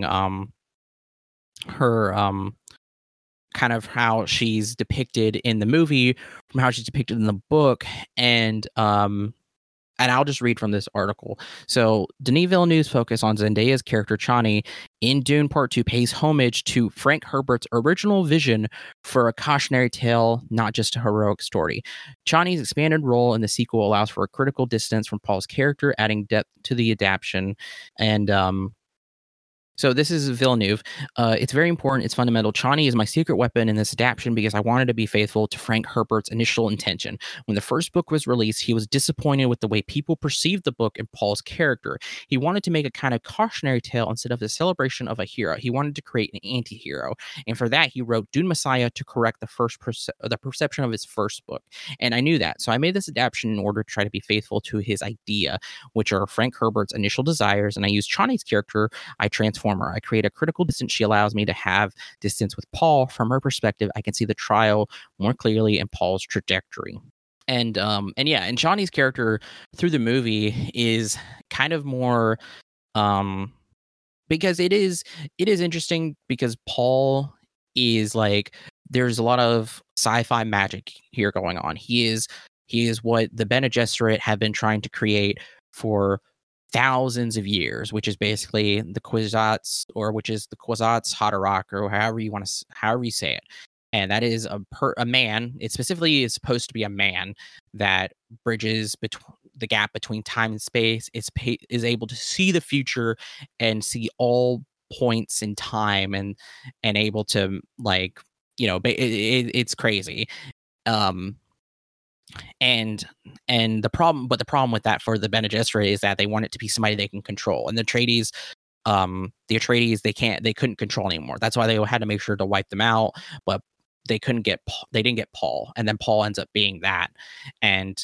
her kind of how she's depicted in the movie from how she's depicted in the book, and I'll just read from this article. So, Denis Villeneuve's focus on Zendaya's character Chani in Dune Part 2 pays homage to Frank Herbert's original vision for a cautionary tale, not just a heroic story. Chani's expanded role in the sequel allows for a critical distance from Paul's character, adding depth to the adaptation. And so this is Villeneuve. It's very important. It's fundamental. Chani is my secret weapon in this adaptation because I wanted to be faithful to Frank Herbert's initial intention. When the first book was released, he was disappointed with the way people perceived the book and Paul's character. He wanted to make a kind of cautionary tale instead of the celebration of a hero. He wanted to create an anti-hero. And for that, he wrote Dune Messiah to correct the perception of his first book. And I knew that. So I made this adaptation in order to try to be faithful to his idea, which are Frank Herbert's initial desires. And I used Chani's character. I transform her. I create a critical distance. She allows me to have distance with Paul. From her perspective, I can see the trial more clearly in Paul's trajectory. And Chani's character through the movie is kind of more because it is interesting because Paul is like, there's a lot of sci-fi magic here going on. He is what the Bene Gesserit have been trying to create for thousands of years, which is basically the Kwisatz, or which is the Kwisatz Haderach, or however you say it. And that is a man. It specifically is supposed to be a man that bridges the gap between time and space. Is able to see the future and see all points in time, and able to, like, it's crazy. And the problem with that for the Bene Gesserit is that they want it to be somebody they can control, and the Atreides they couldn't control anymore. That's why they had to make sure to wipe them out, but they didn't get Paul, and then Paul ends up being that. And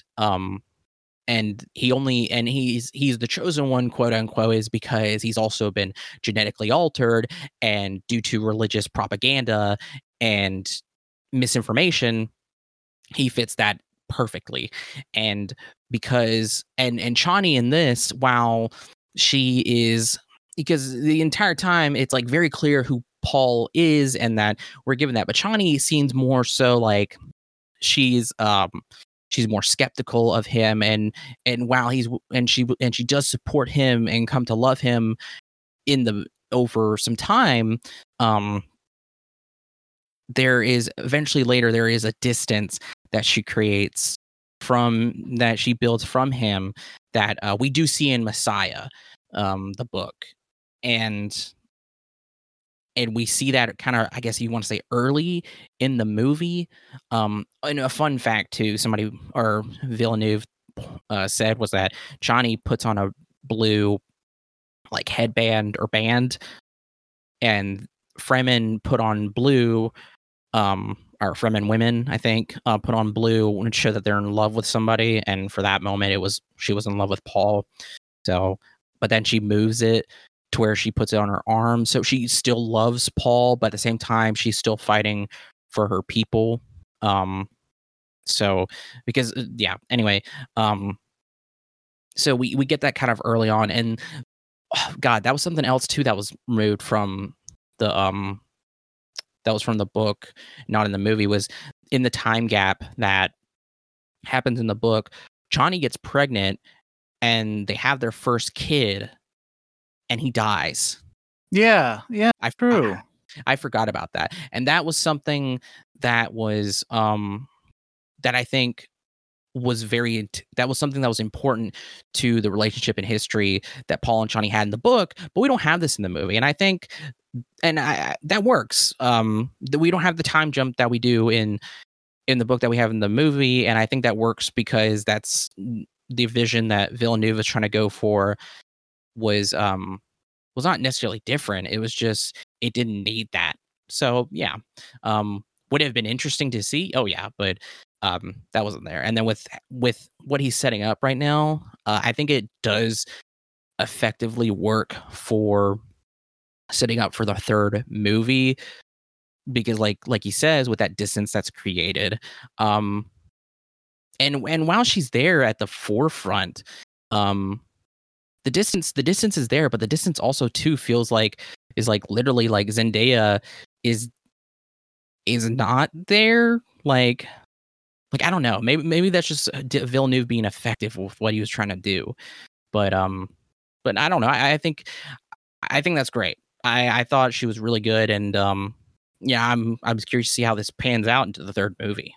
he's the chosen one, quote unquote, is because he's also been genetically altered, and due to religious propaganda and misinformation, he fits that perfectly. And because and Chani in this, while she is, because the entire time it's like very clear who Paul is and that we're given that, but Chani seems more so like she's more skeptical of him, and while she does support him and come to love him over some time, there is a distance that she creates that she builds from him that we do see in Messiah, the book, and we see that kind of, I guess you want to say, early in the movie. And a fun fact too, somebody, or Villeneuve said, was that Chani puts on a blue like headband or band, and Fremen put on blue, or Fremen women, I think, put on blue to show that they're in love with somebody. And for that moment, she was in love with Paul. So, but then she moves it to where she puts it on her arm, so she still loves Paul, but at the same time, she's still fighting for her people. So because anyway, so we get that kind of early on, and God, that was something else too that was removed from the book, not in the movie, was in the time gap that happens in the book. Chani gets pregnant and they have their first kid and he dies. Yeah, true. I forgot about that. And that was something that was that I think was something that was important to the relationship in history that Paul and Chani had in the book, but we don't have this in the movie. And I think that works. That we don't have the time jump that we do in the book that we have in the movie, and I think that works because that's the vision that Villeneuve is trying to go for. Was was not necessarily different. It was just it didn't need that. So yeah, would it have been interesting to see? Oh yeah, but that wasn't there. And then with what he's setting up right now, I think it does effectively work for setting up for the third movie because like he says, with that distance that's created, um and while she's there at the forefront, um the distance is there, but the distance also too feels like is like literally like Zendaya is not there. Like I don't know, maybe that's just Villeneuve being effective with what he was trying to do. But but I don't know. I think that's great. I thought she was really good, and yeah, I'm curious to see how this pans out into the third movie.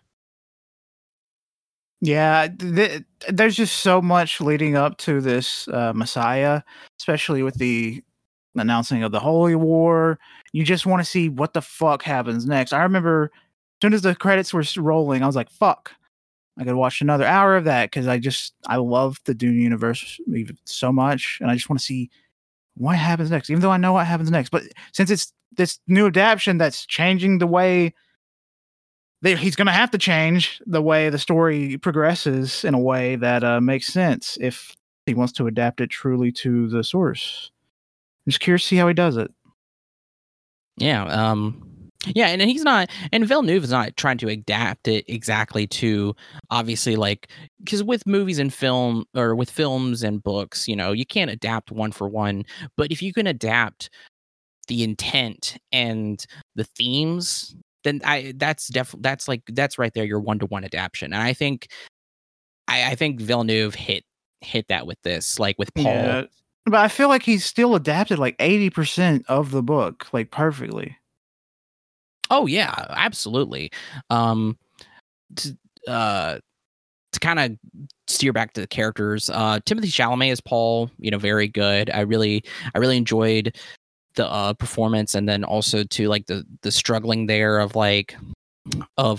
Yeah, there's just so much leading up to this Messiah, especially with the announcing of the Holy War. You just want to see what the fuck happens next. I remember as soon as the credits were rolling, I was like, "Fuck." I could watch another hour of that because I love the Dune universe so much, and I just want to see what happens next. Even though I know what happens next, but since it's this new adaptation that's changing the way he's going to have to change the way the story progresses in a way that makes sense if he wants to adapt it truly to the source. I'm just curious to see how he does it. Yeah, yeah, and he's not, and Villeneuve is not trying to adapt it exactly to obviously like because with movies and film or with films and books, you can't adapt one for one. But if you can adapt the intent and the themes, then that's right there your one-to-one adaptation. And I think Villeneuve hit that with this, like with Paul. Yeah, but I feel like he's still adapted like 80% of the book, like perfectly. Oh yeah, absolutely. To to kind of steer back to the characters, Timothy Chalamet as Paul, very good. I really enjoyed the performance, and then also to like the struggling there of like of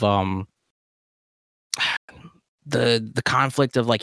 the conflict of like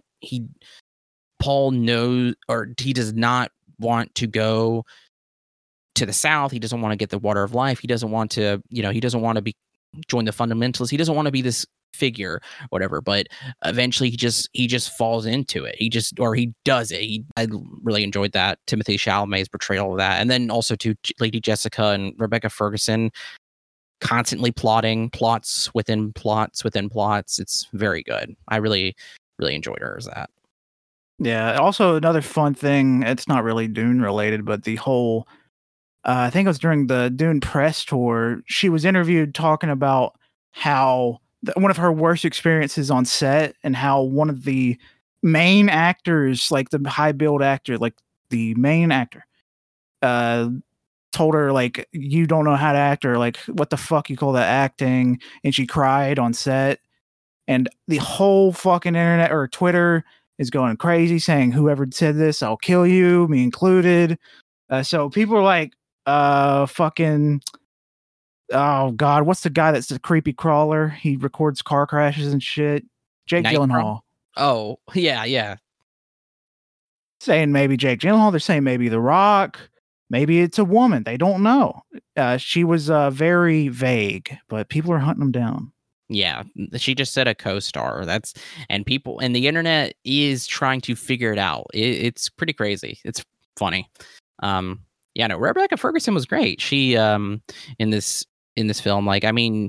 Paul knows, or he does not want to go to the south. He doesn't want to get the water of life. He doesn't want to, he doesn't want to be join the fundamentalists. He doesn't want to be this figure, whatever. But eventually, he just falls into it. He does it. I really enjoyed that Timothy Chalamet's portrayal of that, and then also to Lady Jessica and Rebecca Ferguson constantly plotting plots within plots within plots. It's very good. I really really enjoyed her as that. Yeah. Also, another fun thing. It's not really Dune related, but the whole I think it was during the Dune press tour. She was interviewed talking about how one of her worst experiences on set and how one of the main actors, like the high build actor, like the main actor, uh, told her like, "You don't know how to act," or like, "What the fuck you call that acting?" And she cried on set, and the whole fucking internet or Twitter is going crazy saying, "Whoever said this, I'll kill you," me included. So people are like, fucking, oh god, what's the guy that's the creepy crawler? He records car crashes and shit. Jake Nightcrawler? Gyllenhaal. Oh yeah. Saying maybe Jake Gyllenhaal. They're saying maybe The Rock. Maybe it's a woman. They don't know. She was very vague, but people are hunting them down. Yeah, she just said a co-star. And people and the internet is trying to figure it out. It's pretty crazy. It's funny. Yeah, no, Rebecca Ferguson was great. She in this film, like, I mean,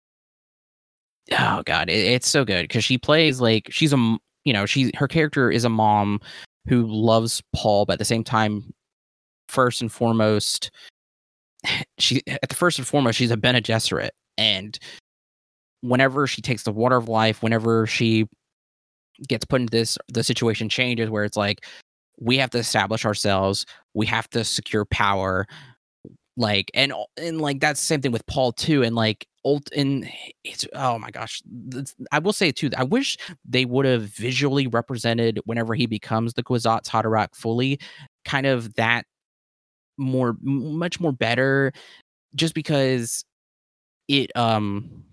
oh god, it's so good because she plays like she's her character is a mom who loves Paul, but at the same time, first and foremost, she's a Bene Gesserit, and whenever she takes the water of life, whenever she gets put into the situation changes where it's like we have to establish ourselves, we have to secure power, like and like that's the same thing with Paul too, and like and it's, oh my gosh, I will say too, I wish they would have visually represented whenever he becomes the Kwisatz Haderach fully, kind of that much more better, just because it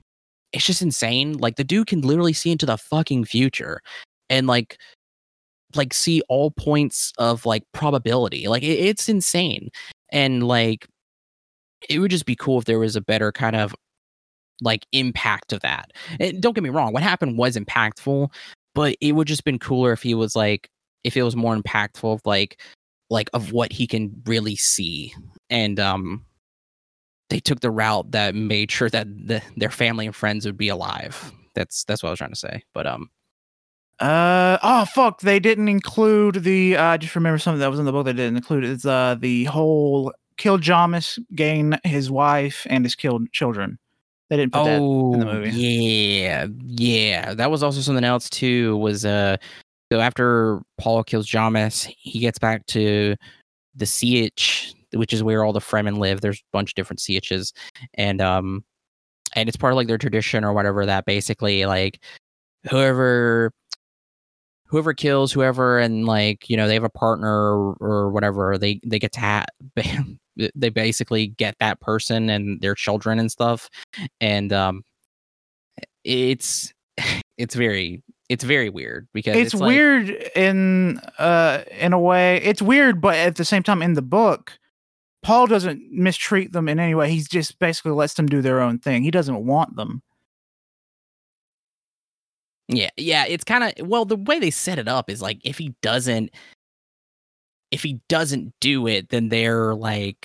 it's just insane. Like the dude can literally see into the fucking future. And like like see all points of like probability. Like it's insane. And like it would just be cool if there was a better kind of like impact of that. And don't get me wrong, what happened was impactful, but it would just been cooler if he was like if it was more impactful of like of what he can really see. And they took the route that made sure that their family and friends would be alive. That's what I was trying to say. But oh fuck, they didn't include the I just remember something that was in the book they didn't include. It's the whole kill Jamis, gain his wife and his killed children. They didn't put that in the movie. Yeah. That was also something else too, was so after Paul kills Jamis, he gets back to the Sietch, which is where all the Fremen live. There's a bunch of different Sietches, and it's part of like their tradition or whatever, that basically like whoever kills whoever, and like, you know, they have a partner or whatever, they get to they basically get that person and their children and stuff. And it's very weird because it's like, weird in a way. It's weird, but at the same time, in the book, Paul doesn't mistreat them in any way. He's just basically lets them do their own thing. He doesn't want them. Yeah, it's kind of, well, the way they set it up is like if he doesn't do it, then they're like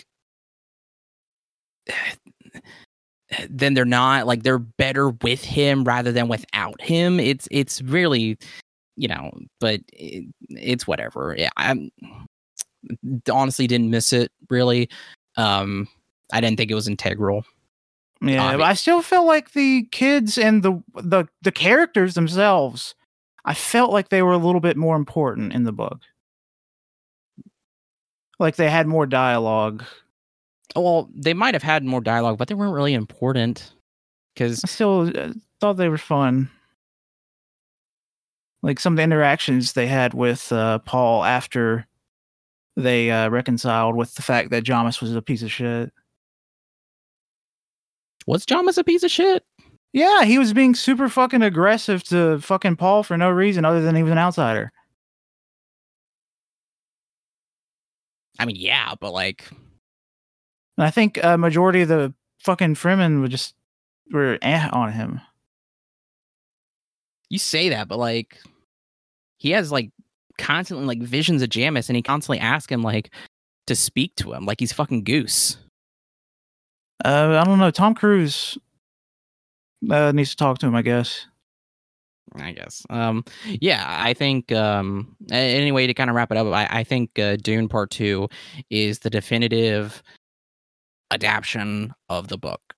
then they're not like, they're better with him rather than without him. It's really, you know, but it's whatever. Yeah, I honestly didn't miss it really. I didn't think it was integral. Yeah, but I still felt like the kids and the characters themselves, I felt like they were a little bit more important in the book. Like they had more dialogue. Oh, well, they might have had more dialogue, but they weren't really important. Because I still thought they were fun. Like some of the interactions they had with Paul after they reconciled with the fact that Jamis was a piece of shit. Was Jamis a piece of shit? Yeah, he was being super fucking aggressive to fucking Paul for no reason other than he was an outsider. I mean, yeah, but like, and I think a majority of the fucking Fremen were on him. You say that, but like, he has like constantly like visions of Jamis, and he constantly asks him like to speak to him, like he's fucking Goose. I don't know. Tom Cruise needs to talk to him, I guess. Yeah, I think anyway, to kind of wrap it up, I think Dune Part 2 is the definitive adaptation of the book.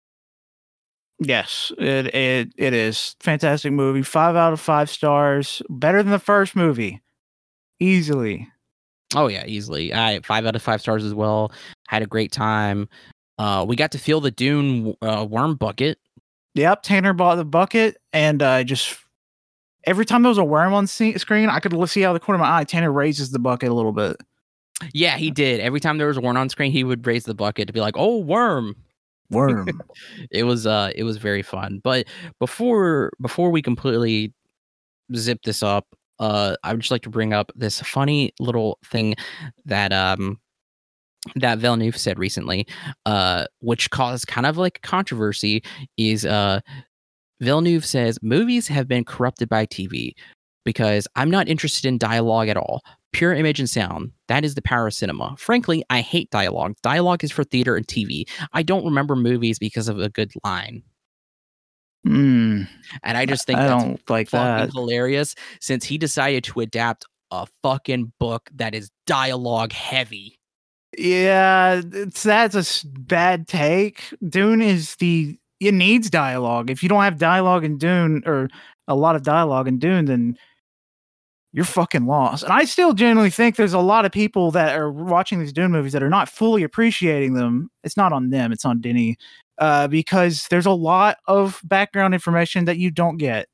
Yes, it is. Fantastic movie. 5 out of 5 stars. Better than the first movie. Easily. Oh yeah, easily. 5 out of 5 stars as well. Had a great time. We got to feel the Dune worm bucket. Yep, Tanner bought the bucket, and just every time there was a worm on screen, I could see out of the corner of my eye, Tanner raises the bucket a little bit. Yeah, he did. Every time there was a worm on screen, he would raise the bucket to be like, "Oh, worm." It was very fun. But before we completely zip this up, I would just like to bring up this funny little thing that that Villeneuve said recently, which caused kind of like controversy. Is Villeneuve says movies have been corrupted by TV because I'm not interested in dialogue at all. Pure image and sound. That is the power of cinema. Frankly, I hate dialogue. Dialogue is for theater and TV. I don't remember movies because of a good line. And I just think I that's don't like fucking that. hilarious, since he decided to adapt a fucking book that is dialogue heavy. Yeah, that's a bad take. Dune it needs dialogue. If you don't have dialogue in Dune, or a lot of dialogue in Dune, then you're fucking lost. And I still genuinely think there's a lot of people that are watching these Dune movies that are not fully appreciating them. It's not on them, it's on Denis. Because there's a lot of background information that you don't get.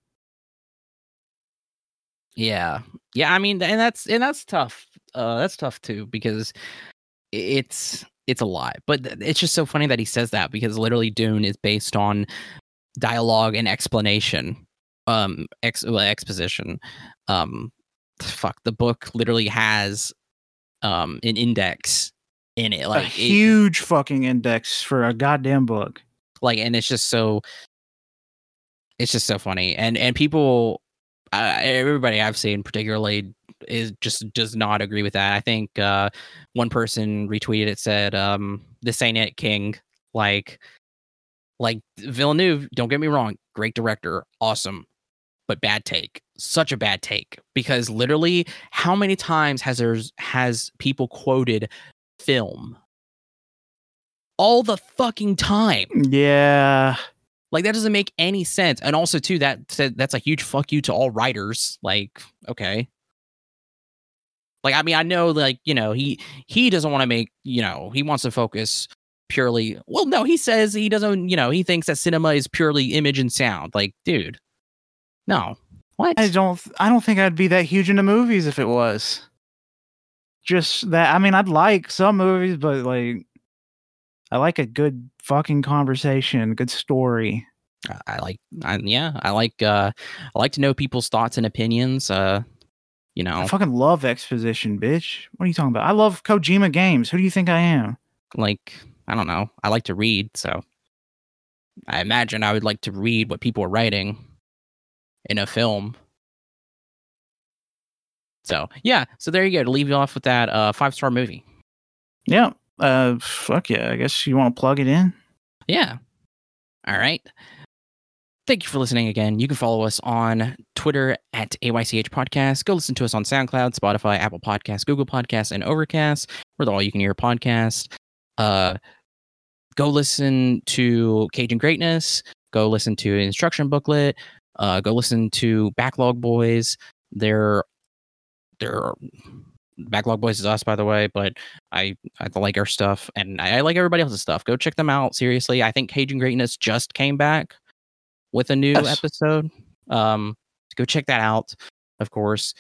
Yeah. I mean, and that's tough. That's tough too, because it's a lie. But it's just so funny that he says that, because literally Dune is based on dialogue and explanation, exposition. fuck, the book literally has an index in it, like a huge fucking index for a goddamn book. Like, and it's just so funny, and people, everybody I've seen particularly does not agree with that. I think one person retweeted it, said, "This ain't it, King." Like Villeneuve, don't get me wrong, great director, awesome, but bad take. Such a bad take, because literally, how many times has people quoted film? All the fucking time. Yeah. Like, that doesn't make any sense. And also, too, that's a huge fuck you to all writers. Like, okay. Like, I mean, I know, like, you know, he doesn't want to make, you know, he wants to focus purely. Well, no, he says he doesn't, you know, he thinks that cinema is purely image and sound. Like, dude, no. What? I don't think I'd be that huge into movies if it was. Just that, I mean, I'd like some movies, but like, I like a good fucking conversation, good story. I like to know people's thoughts and opinions. You know, I fucking love exposition, bitch. What are you talking about? I love Kojima games. Who do you think I am? Like, I don't know. I like to read, so I imagine I would like to read what people are writing in a film. So yeah, so there you go. To leave you off with that 5-star movie. Yeah. Fuck yeah. I guess you want to plug it in? Yeah. All right. Thank you for listening again. You can follow us on Twitter at AYCH Podcast. Go listen to us on SoundCloud, Spotify, Apple Podcasts, Google Podcasts, and Overcast. We're the all-you-can-hear podcast. Go listen to Cajun Greatness. Go listen to Instruction Booklet. Go listen to Backlog Boys. They're Backlog Boys is us, by the way, but I like our stuff, and I like everybody else's stuff. Go check them out. Seriously, I think Cajun Greatness just came back with a new episode. Go check that out, of course.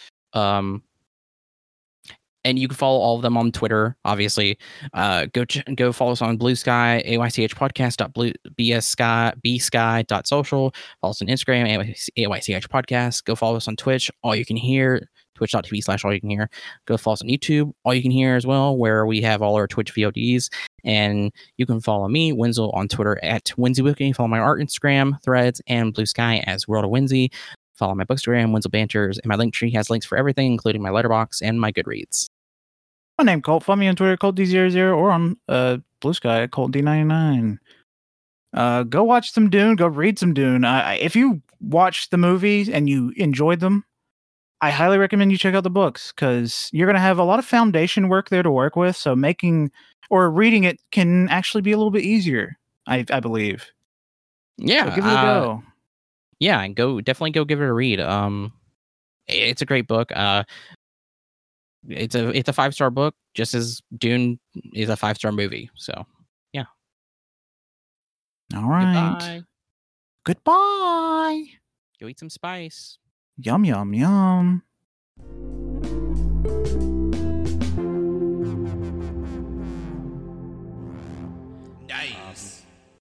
And you can follow all of them on Twitter, obviously. Go follow us on Blue Sky, AYCH Podcast, bsky.social. Follow us on Instagram, AYCH Podcast. Go follow us on Twitch, All You Can Hear, twitch.tv/all you can hear. Go follow us on YouTube, All You Can Hear as well, where we have all our Twitch VODs. And you can follow me, Wenzel, on Twitter at WenzyWiki. Follow my art Instagram, Threads, and Blue Sky as World of Wenzy. Follow my Bookstagram, Wenzel Banters, and my Linktree has links for everything, including my Letterboxd and my Goodreads. My name Colt. Follow me on Twitter, ColtD00, or on Blue Sky, ColtD99. Go watch some Dune. Go read some Dune. If you watched the movies and you enjoyed them, I highly recommend you check out the books, because you're going to have a lot of foundation work there to work with. So reading it can actually be a little bit easier, I believe. Yeah, so give it a go. Yeah, and definitely go give it a read. It's a great book. It's a 5-star book, just as Dune is a 5-star movie. So yeah. All right. Goodbye. Go eat some spice. Yum, yum, yum.